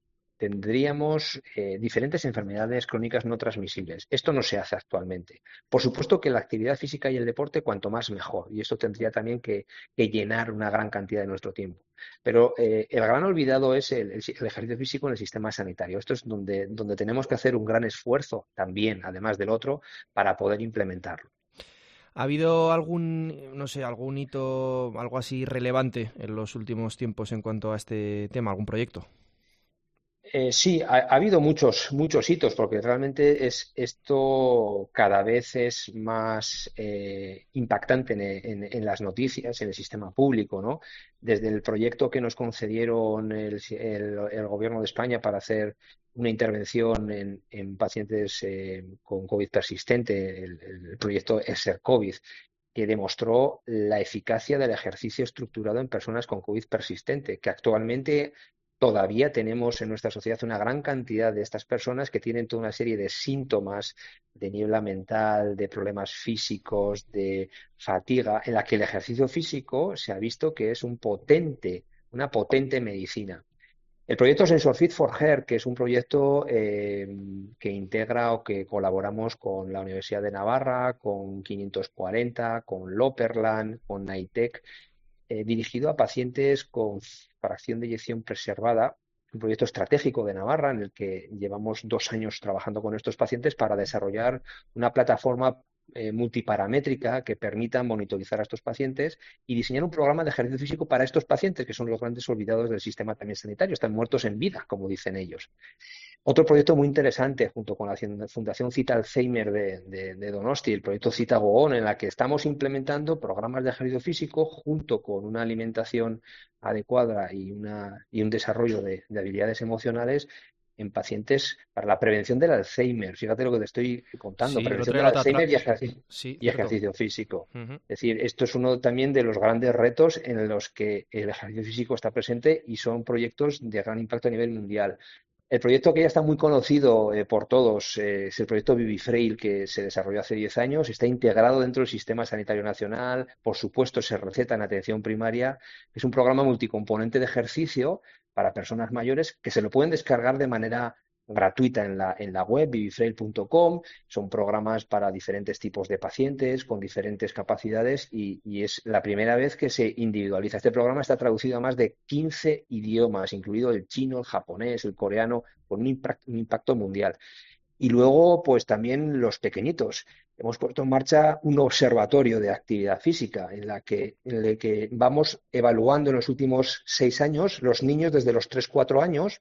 tendríamos eh, diferentes enfermedades crónicas no transmisibles. Esto no se hace actualmente. Por supuesto que la actividad física y el deporte, cuanto más mejor, y esto tendría también que, que llenar una gran cantidad de nuestro tiempo. Pero eh, el gran olvidado es el, el, el ejercicio físico en el sistema sanitario. Esto es donde, donde tenemos que hacer un gran esfuerzo también, además del otro, para poder implementarlo. ¿Ha habido algún, no sé, algún hito, algo así relevante en los últimos tiempos en cuanto a este tema, algún proyecto? Eh, sí, ha, ha habido muchos, muchos hitos, porque realmente es, esto cada vez es más eh, impactante en, en, en las noticias, en el sistema público, ¿no? Desde el proyecto que nos concedieron el, el, el Gobierno de España para hacer una intervención en, en pacientes eh, con COVID persistente, el, el proyecto ESER-COVID, que demostró la eficacia del ejercicio estructurado en personas con COVID persistente, que actualmente todavía tenemos en nuestra sociedad una gran cantidad de estas personas que tienen toda una serie de síntomas de niebla mental, de problemas físicos, de fatiga, en la que el ejercicio físico se ha visto que es un potente, una potente medicina. El proyecto Sensor Fit for Her, que es un proyecto eh, que integra o que colaboramos con la Universidad de Navarra, con quinientos cuarenta, con Loperland, con Naitec, Eh, dirigido a pacientes con fracción de eyección preservada, un proyecto estratégico de Navarra en el que llevamos dos años trabajando con estos pacientes para desarrollar una plataforma eh, multiparamétrica que permita monitorizar a estos pacientes y diseñar un programa de ejercicio físico para estos pacientes, que son los grandes olvidados del sistema también sanitario, están muertos en vida, como dicen ellos. Otro proyecto muy interesante, junto con la Fundación Cita Alzheimer de, de, de Donosti, el proyecto Cita Goon, en la que estamos implementando programas de ejercicio físico junto con una alimentación adecuada y, una, y un desarrollo de, de habilidades emocionales en pacientes para la prevención del Alzheimer. Fíjate lo que te estoy contando, sí, prevención del Alzheimer y ejercicio, sí, y ejercicio físico. Uh-huh. Es decir, esto es uno también de los grandes retos en los que el ejercicio físico está presente y son proyectos de gran impacto a nivel mundial. El proyecto que ya está muy conocido eh, por todos eh, es el proyecto Vivifrail, que se desarrolló hace diez años, está integrado dentro del Sistema Sanitario Nacional, por supuesto se receta en atención primaria, es un programa multicomponente de ejercicio para personas mayores que se lo pueden descargar de manera gratuita en la, en la web, vivifrail punto com. Son programas para diferentes tipos de pacientes con diferentes capacidades y, y es la primera vez que se individualiza. Este programa está traducido a más de quince idiomas, incluido el chino, el japonés, el coreano, con un impacto, un impacto mundial. Y luego, pues también los pequeñitos. Hemos puesto en marcha un observatorio de actividad física en la que, en el que vamos evaluando en los últimos seis años los niños desde los tres cuatro años.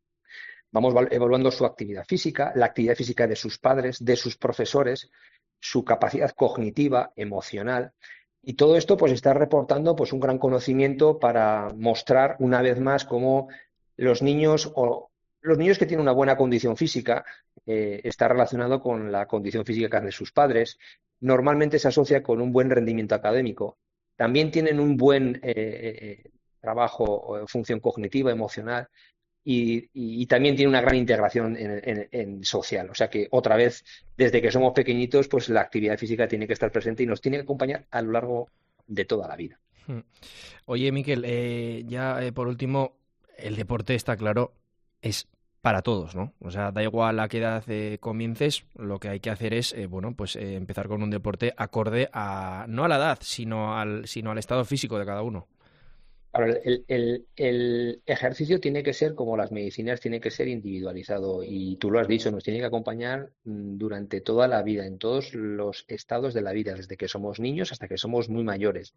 Vamos evaluando su actividad física, la actividad física de sus padres, de sus profesores, su capacidad cognitiva, emocional. Y todo esto pues está reportando pues un gran conocimiento para mostrar una vez más cómo los niños o los niños que tienen una buena condición física eh, está relacionado con la condición física de sus padres. Normalmente se asocia con un buen rendimiento académico. También tienen un buen eh, eh, trabajo o función cognitiva, emocional. Y, y, y también tiene una gran integración en, en, en social. O sea que, otra vez, desde que somos pequeñitos, pues la actividad física tiene que estar presente y nos tiene que acompañar a lo largo de toda la vida. Oye, Miquel, eh, ya eh, por último, el deporte está claro, es para todos, ¿no? O sea, da igual a qué edad eh, comiences, lo que hay que hacer es, eh, bueno, pues eh, empezar con un deporte acorde a, no a la edad, sino al, sino al estado físico de cada uno. Ahora, el, el, el ejercicio tiene que ser, como las medicinas, tiene que ser individualizado y tú lo has dicho, nos tiene que acompañar durante toda la vida, en todos los estados de la vida, desde que somos niños hasta que somos muy mayores.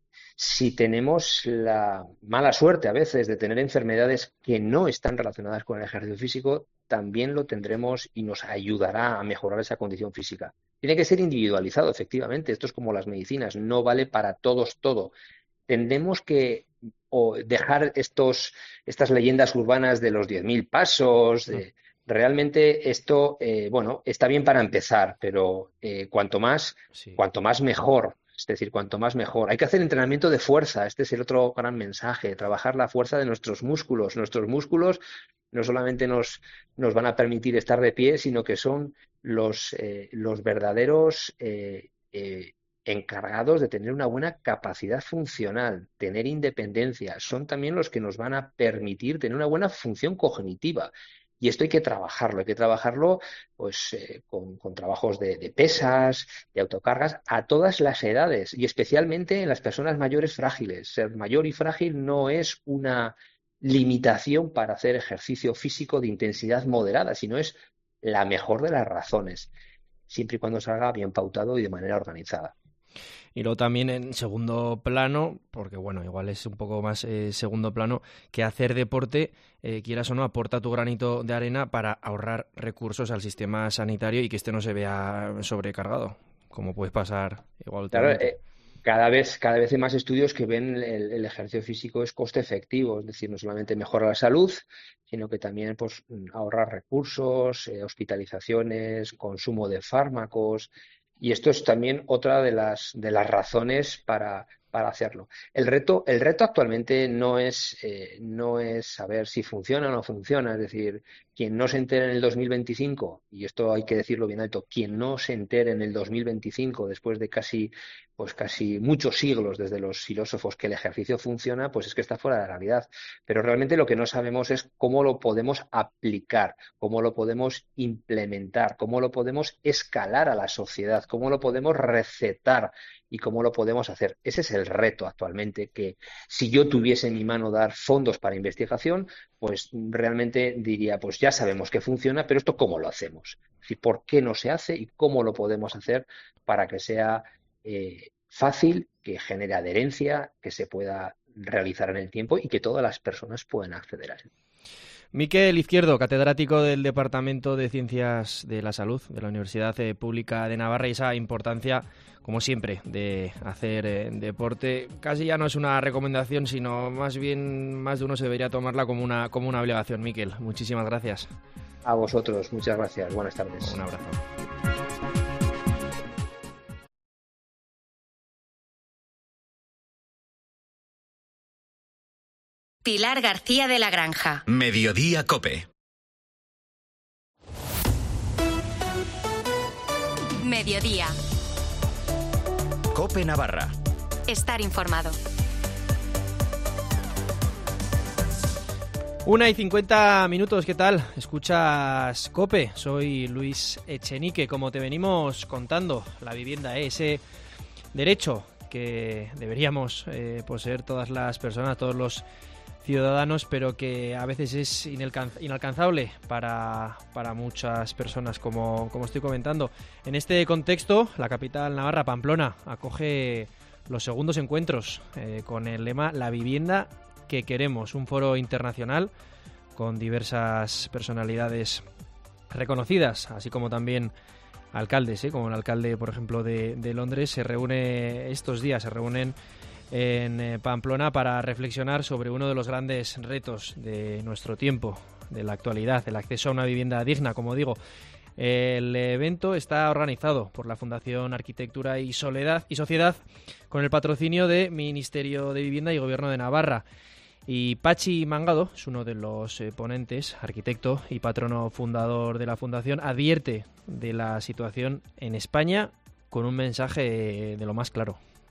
Si tenemos la mala suerte a veces de tener enfermedades que no están relacionadas con el ejercicio físico, también lo tendremos y nos ayudará a mejorar esa condición física. Tiene que ser individualizado, efectivamente. Esto es como las medicinas, no vale para todos todo. Tendremos que o dejar estos, estas leyendas urbanas de los diez mil pasos. De, realmente esto, eh, bueno, está bien para empezar, pero eh, cuanto más, sí. cuanto más mejor. Es decir, cuanto más mejor. Hay que hacer entrenamiento de fuerza. Este es el otro gran mensaje. Trabajar la fuerza de nuestros músculos. Nuestros músculos no solamente nos, nos van a permitir estar de pie, sino que son los, eh, los verdaderos eh, eh, encargados de tener una buena capacidad funcional, tener independencia. Son también los que nos van a permitir tener una buena función cognitiva. Y esto hay que trabajarlo, hay que trabajarlo pues eh, con, con trabajos de, de pesas, de autocargas, a todas las edades y especialmente en las personas mayores frágiles. Ser mayor y frágil no es una limitación para hacer ejercicio físico de intensidad moderada, sino es la mejor de las razones, siempre y cuando salga bien pautado y de manera organizada. Y luego también en segundo plano, porque bueno, igual es un poco más eh, segundo plano, que hacer deporte, eh, quieras o no, aporta tu granito de arena para ahorrar recursos al sistema sanitario y que este no se vea sobrecargado, como puede pasar igual. Claro, eh, cada vez, cada vez hay más estudios que ven el, el ejercicio físico es coste efectivo, es decir, no solamente mejora la salud, sino que también pues ahorrar recursos, eh, hospitalizaciones, consumo de fármacos. Y esto es también otra de las, de las razones para, para hacerlo. El reto, el reto actualmente no es, eh, no es saber si funciona o no funciona. Es decir, quien no se entere en el dos mil veinticinco, y esto hay que decirlo bien alto, quien no se entere en el dos mil veinticinco, después de casi, pues casi muchos siglos desde los filósofos que el ejercicio funciona, pues es que está fuera de la realidad. Pero realmente lo que no sabemos es cómo lo podemos aplicar, cómo lo podemos implementar, cómo lo podemos escalar a la sociedad, cómo lo podemos recetar y cómo lo podemos hacer. Ese es el reto actualmente, que si yo tuviese en mi mano dar fondos para investigación, pues realmente diría, pues ya sabemos que funciona, pero esto ¿cómo lo hacemos? Es decir, ¿por qué no se hace y cómo lo podemos hacer para que sea eh, fácil, que genere adherencia, que se pueda realizar en el tiempo y que todas las personas puedan acceder a él? Miquel Izquierdo, catedrático del Departamento de Ciencias de la Salud de la Universidad Pública de Navarra, y esa importancia, como siempre, de hacer eh, deporte casi ya no es una recomendación, sino más bien más de uno se debería tomarla como una, como una obligación. Miquel, muchísimas gracias. A vosotros, muchas gracias. Buenas tardes. Un abrazo. Pilar García de la Granja. Mediodía COPE. Mediodía. COPE Navarra. Estar informado. Una y cincuenta minutos, ¿qué tal? Escuchas COPE, soy Luis Echenique. Como te venimos contando, la vivienda es ese derecho que deberíamos eh, poseer todas las personas, todos los ciudadanos, pero que a veces es inalcanz- inalcanzable para, para muchas personas, como, como estoy comentando. En este contexto, la capital navarra, Pamplona, acoge los segundos encuentros eh, con el lema La vivienda que queremos, un foro internacional con diversas personalidades reconocidas, así como también alcaldes, ¿eh? como el alcalde, por ejemplo, de, de Londres. Se reúne estos días, se reúnen en Pamplona para reflexionar sobre uno de los grandes retos de nuestro tiempo, de la actualidad, el acceso a una vivienda digna, como digo. El evento está organizado por la Fundación Arquitectura y Soledad y Sociedad con el patrocinio de Ministerio de Vivienda y Gobierno de Navarra. Y Pachi Mangado es uno de los eh, ponentes, arquitecto y patrono fundador de la Fundación, advierte de la situación en España con un mensaje de lo más claro.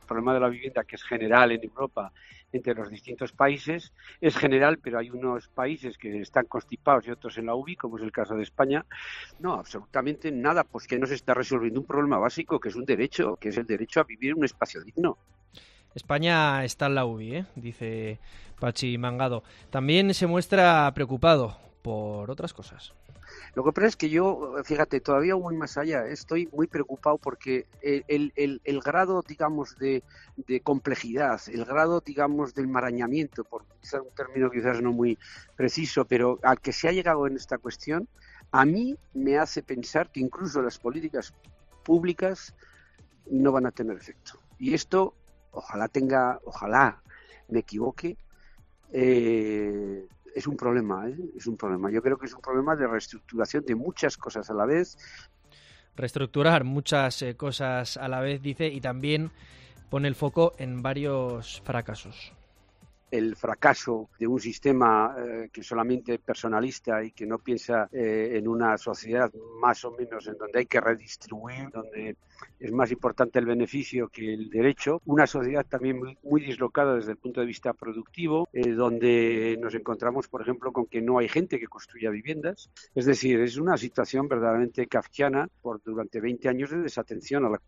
problema de la vivienda, que es general en Europa entre los distintos países, es general, pero hay unos países que están constipados y otros en la U B I, como es el caso de España. No, absolutamente nada, pues que no se está resolviendo un problema básico, que es un derecho, que es el derecho a vivir en un espacio digno. España está en la U B I, ¿eh? Dice Pachi Mangado. También se muestra preocupado por otras cosas. Lo que pasa es que yo, fíjate, todavía muy más allá, estoy muy preocupado porque el, el, el grado, digamos, de, de complejidad, el grado, digamos, de enmarañamiento, por utilizar un término quizás no muy preciso, pero al que se ha llegado en esta cuestión, a mí me hace pensar que incluso las políticas públicas no van a tener efecto. Y esto, ojalá tenga, ojalá me equivoque, eh, es un problema, ¿eh? es un problema. Yo creo que es un problema de reestructuración de muchas cosas a la vez. Reestructurar muchas eh, cosas a la vez, dice, y también pone el foco en varios fracasos. El fracaso de un sistema eh, que solamente personalista y que no piensa eh, en una sociedad más o menos en donde hay que redistribuir, donde es más importante el beneficio que el derecho. Una sociedad también muy, muy dislocada desde el punto de vista productivo, eh, donde nos encontramos, por ejemplo, con que no hay gente que construya viviendas. Es decir, es una situación verdaderamente kafkiana por durante veinte años de desatención a la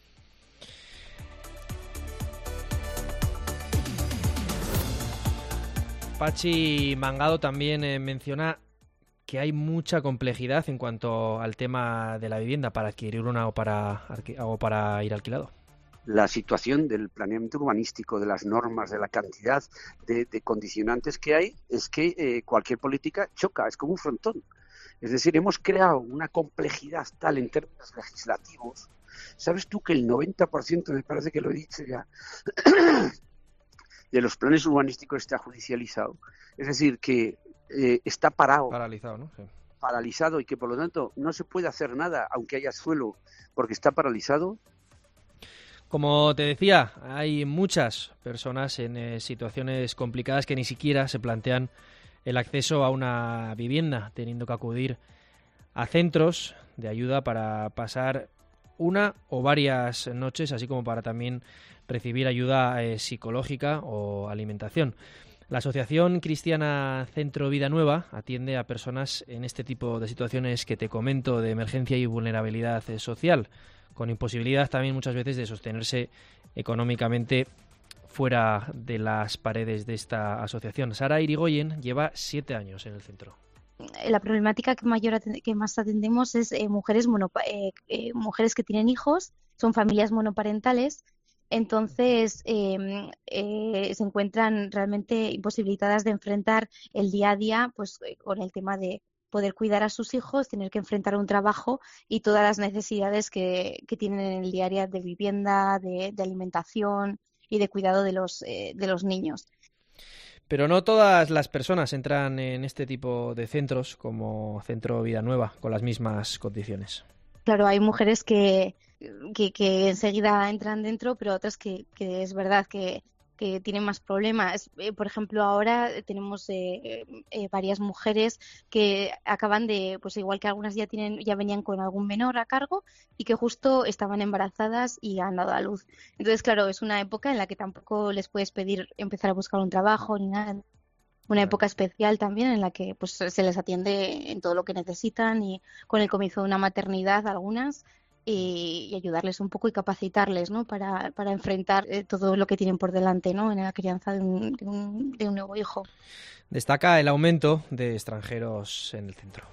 Pachi Mangado también eh, menciona que hay mucha complejidad en cuanto al tema de la vivienda para adquirir una o para, o para ir alquilado. La situación del planeamiento urbanístico, de las normas, de la cantidad de, de condicionantes que hay, es que eh, cualquier política choca, es como un frontón. Es decir, hemos creado una complejidad tal en términos legislativos. ¿Sabes tú que el noventa por ciento, me parece que lo he dicho ya, de los planes urbanísticos está judicializado? Es decir, que eh, está parado, paralizado, ¿no? Sí. paralizado y que por lo tanto no se puede hacer nada aunque haya suelo porque está paralizado. Como te decía, hay muchas personas en eh, situaciones complicadas que ni siquiera se plantean el acceso a una vivienda, teniendo que acudir a centros de ayuda para pasar una o varias noches, así como para también recibir ayuda eh, psicológica o alimentación. La Asociación Cristiana Centro Vida Nueva atiende a personas en este tipo de situaciones que te comento, de emergencia y vulnerabilidad eh, social, con imposibilidad también muchas veces de sostenerse económicamente fuera de las paredes de esta asociación. Sara Irigoyen lleva siete años en el centro. La problemática que mayor que más atendemos es eh, mujeres monopa- eh, eh, mujeres que tienen hijos, son familias monoparentales. Entonces eh, eh, se encuentran realmente imposibilitadas de enfrentar el día a día, pues eh, con el tema de poder cuidar a sus hijos, tener que enfrentar un trabajo y todas las necesidades que, que tienen en el día a día de vivienda, de, de alimentación y de cuidado de los eh, de los niños. Pero no todas las personas entran en este tipo de centros como Centro Vida Nueva con las mismas condiciones. Claro, hay mujeres que Que, que enseguida entran dentro, pero otras que, que es verdad que, que tienen más problemas. Eh, por ejemplo, ahora tenemos eh, eh, varias mujeres que acaban de, pues igual que algunas ya tienen, ya venían con algún menor a cargo y que justo estaban embarazadas y han dado a luz. Entonces, claro, es una época en la que tampoco les puedes pedir empezar a buscar un trabajo ni nada. Una época especial también en la que pues se les atiende en todo lo que necesitan y con el comienzo de una maternidad algunas. Y, y ayudarles un poco y capacitarles, ¿no? para, para enfrentar eh, todo lo que tienen por delante, ¿no? en la crianza de un, de, un, de un nuevo hijo. Destaca el aumento de extranjeros en el centro.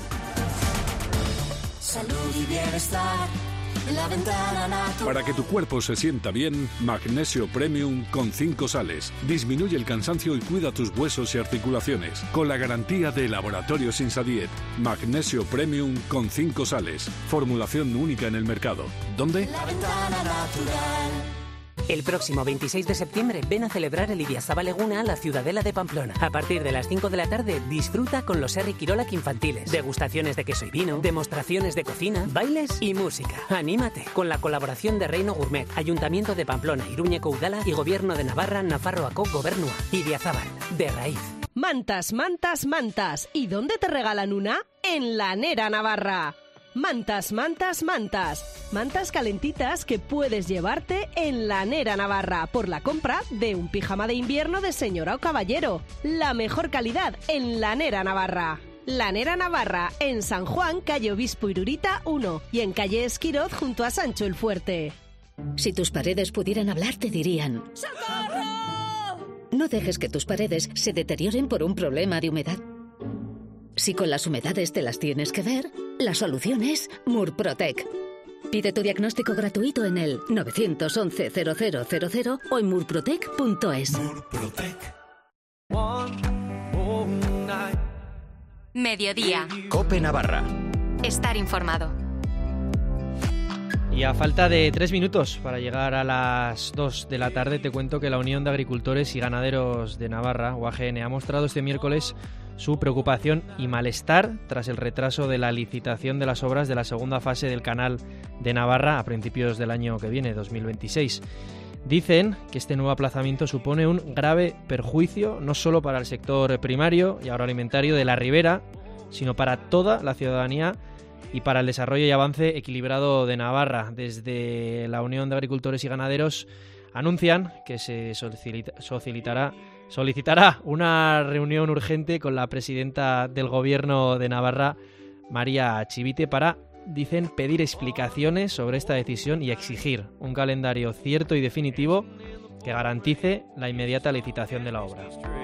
Salud y bienestar. La ventana natural. Para que tu cuerpo se sienta bien, Magnesio Premium con cinco sales. Disminuye el cansancio y cuida tus huesos y articulaciones. Con la garantía de Laboratorios Insadiet. Magnesio Premium con cinco sales. Formulación única en el mercado. ¿Dónde? La ventana natural. El próximo veintiséis de septiembre ven a celebrar el Idiazaba Leguna a la Ciudadela de Pamplona. A partir de las cinco de la tarde disfruta con los Herri Kirolak infantiles, degustaciones de queso y vino, demostraciones de cocina, bailes y música. Anímate con la colaboración de Reino Gourmet, Ayuntamiento de Pamplona, Iruñeko Udala y Gobierno de Navarra, Nafarroako Gobernua. Idiazabal, de raíz. Mantas, mantas, mantas. ¿Y dónde te regalan una? En La Nera Navarra. Mantas, mantas, mantas. Mantas calentitas que puedes llevarte en Lanera Navarra por la compra de un pijama de invierno de señora o caballero. La mejor calidad en Lanera Navarra. Lanera Navarra, en San Juan, calle Obispo Irurita uno y en calle Esquiroz junto a Sancho el Fuerte. Si tus paredes pudieran hablar, te dirían: ¡socorro! No dejes que tus paredes se deterioren por un problema de humedad. Si con las humedades te las tienes que ver, la solución es Murprotec. Pide tu diagnóstico gratuito en el nueve once cero cero cero cero o en murprotec punto es. Mediodía. COPE Navarra. Estar informado. Y a falta de tres minutos para llegar a las dos de la tarde, te cuento que la Unión de Agricultores y Ganaderos de Navarra, U A G N, ha mostrado este miércoles su preocupación y malestar tras el retraso de la licitación de las obras de la segunda fase del Canal de Navarra a principios del año que viene, dos mil veintiséis. Dicen que este nuevo aplazamiento supone un grave perjuicio no solo para el sector primario y agroalimentario de la Ribera, sino para toda la ciudadanía y para el desarrollo y avance equilibrado de Navarra. Desde la Unión de Agricultores y Ganaderos anuncian que se solicitará, solicitará una reunión urgente con la presidenta del Gobierno de Navarra, María Chivite, para, dicen, pedir explicaciones sobre esta decisión y exigir un calendario cierto y definitivo que garantice la inmediata licitación de la obra.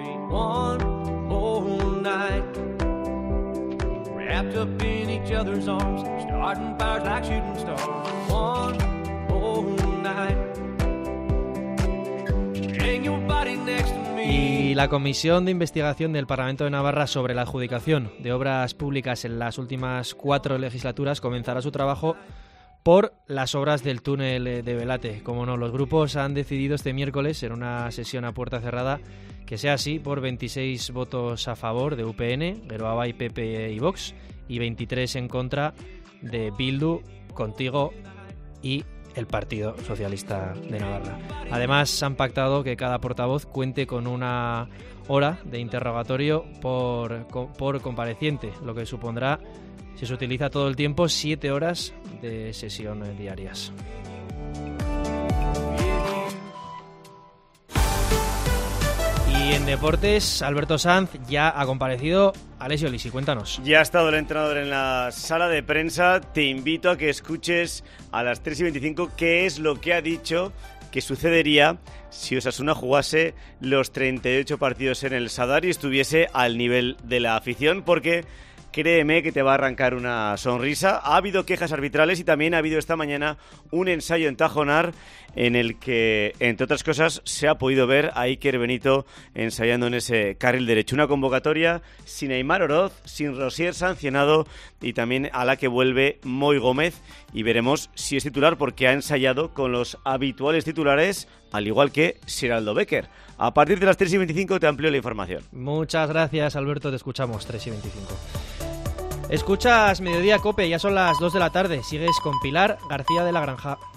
Y la Comisión de Investigación del Parlamento de Navarra sobre la adjudicación de obras públicas en las últimas cuatro legislaturas comenzará su trabajo por las obras del túnel de Belate. Como no, los grupos han decidido este miércoles, en una sesión a puerta cerrada, que sea así por veintiséis votos a favor de U P N, Geroa y P P y Vox, y veintitrés en contra de Bildu, Contigo y el Partido Socialista de Navarra. Además, han pactado que cada portavoz cuente con una hora de interrogatorio por, por compareciente, lo que supondrá, si se utiliza todo el tiempo, siete horas de sesión diarias. Y en deportes, Alberto Sanz ya ha comparecido. Alessio Lisi, cuéntanos. Ya ha estado el entrenador en la sala de prensa. Te invito a que escuches a las tres y veinticinco qué es lo que ha dicho que sucedería si Osasuna jugase los treinta y ocho partidos en el Sadar y estuviese al nivel de la afición, porque créeme que te va a arrancar una sonrisa. Ha habido quejas arbitrales y también ha habido esta mañana un ensayo en Tajonar en el que, entre otras cosas, se ha podido ver a Iker Benito ensayando en ese carril derecho. Una convocatoria sin Aimar Oroz, sin Rosier sancionado y también a la que vuelve Moi Gómez, y veremos si es titular porque ha ensayado con los habituales titulares, al igual que Siraldo Becker. A partir de las tres y veinticinco te amplio la información. Muchas gracias, Alberto, te escuchamos, tres y veinticinco. Escuchas Mediodía COPE, ya son las dos de la tarde. Sigues con Pilar García de la Granja.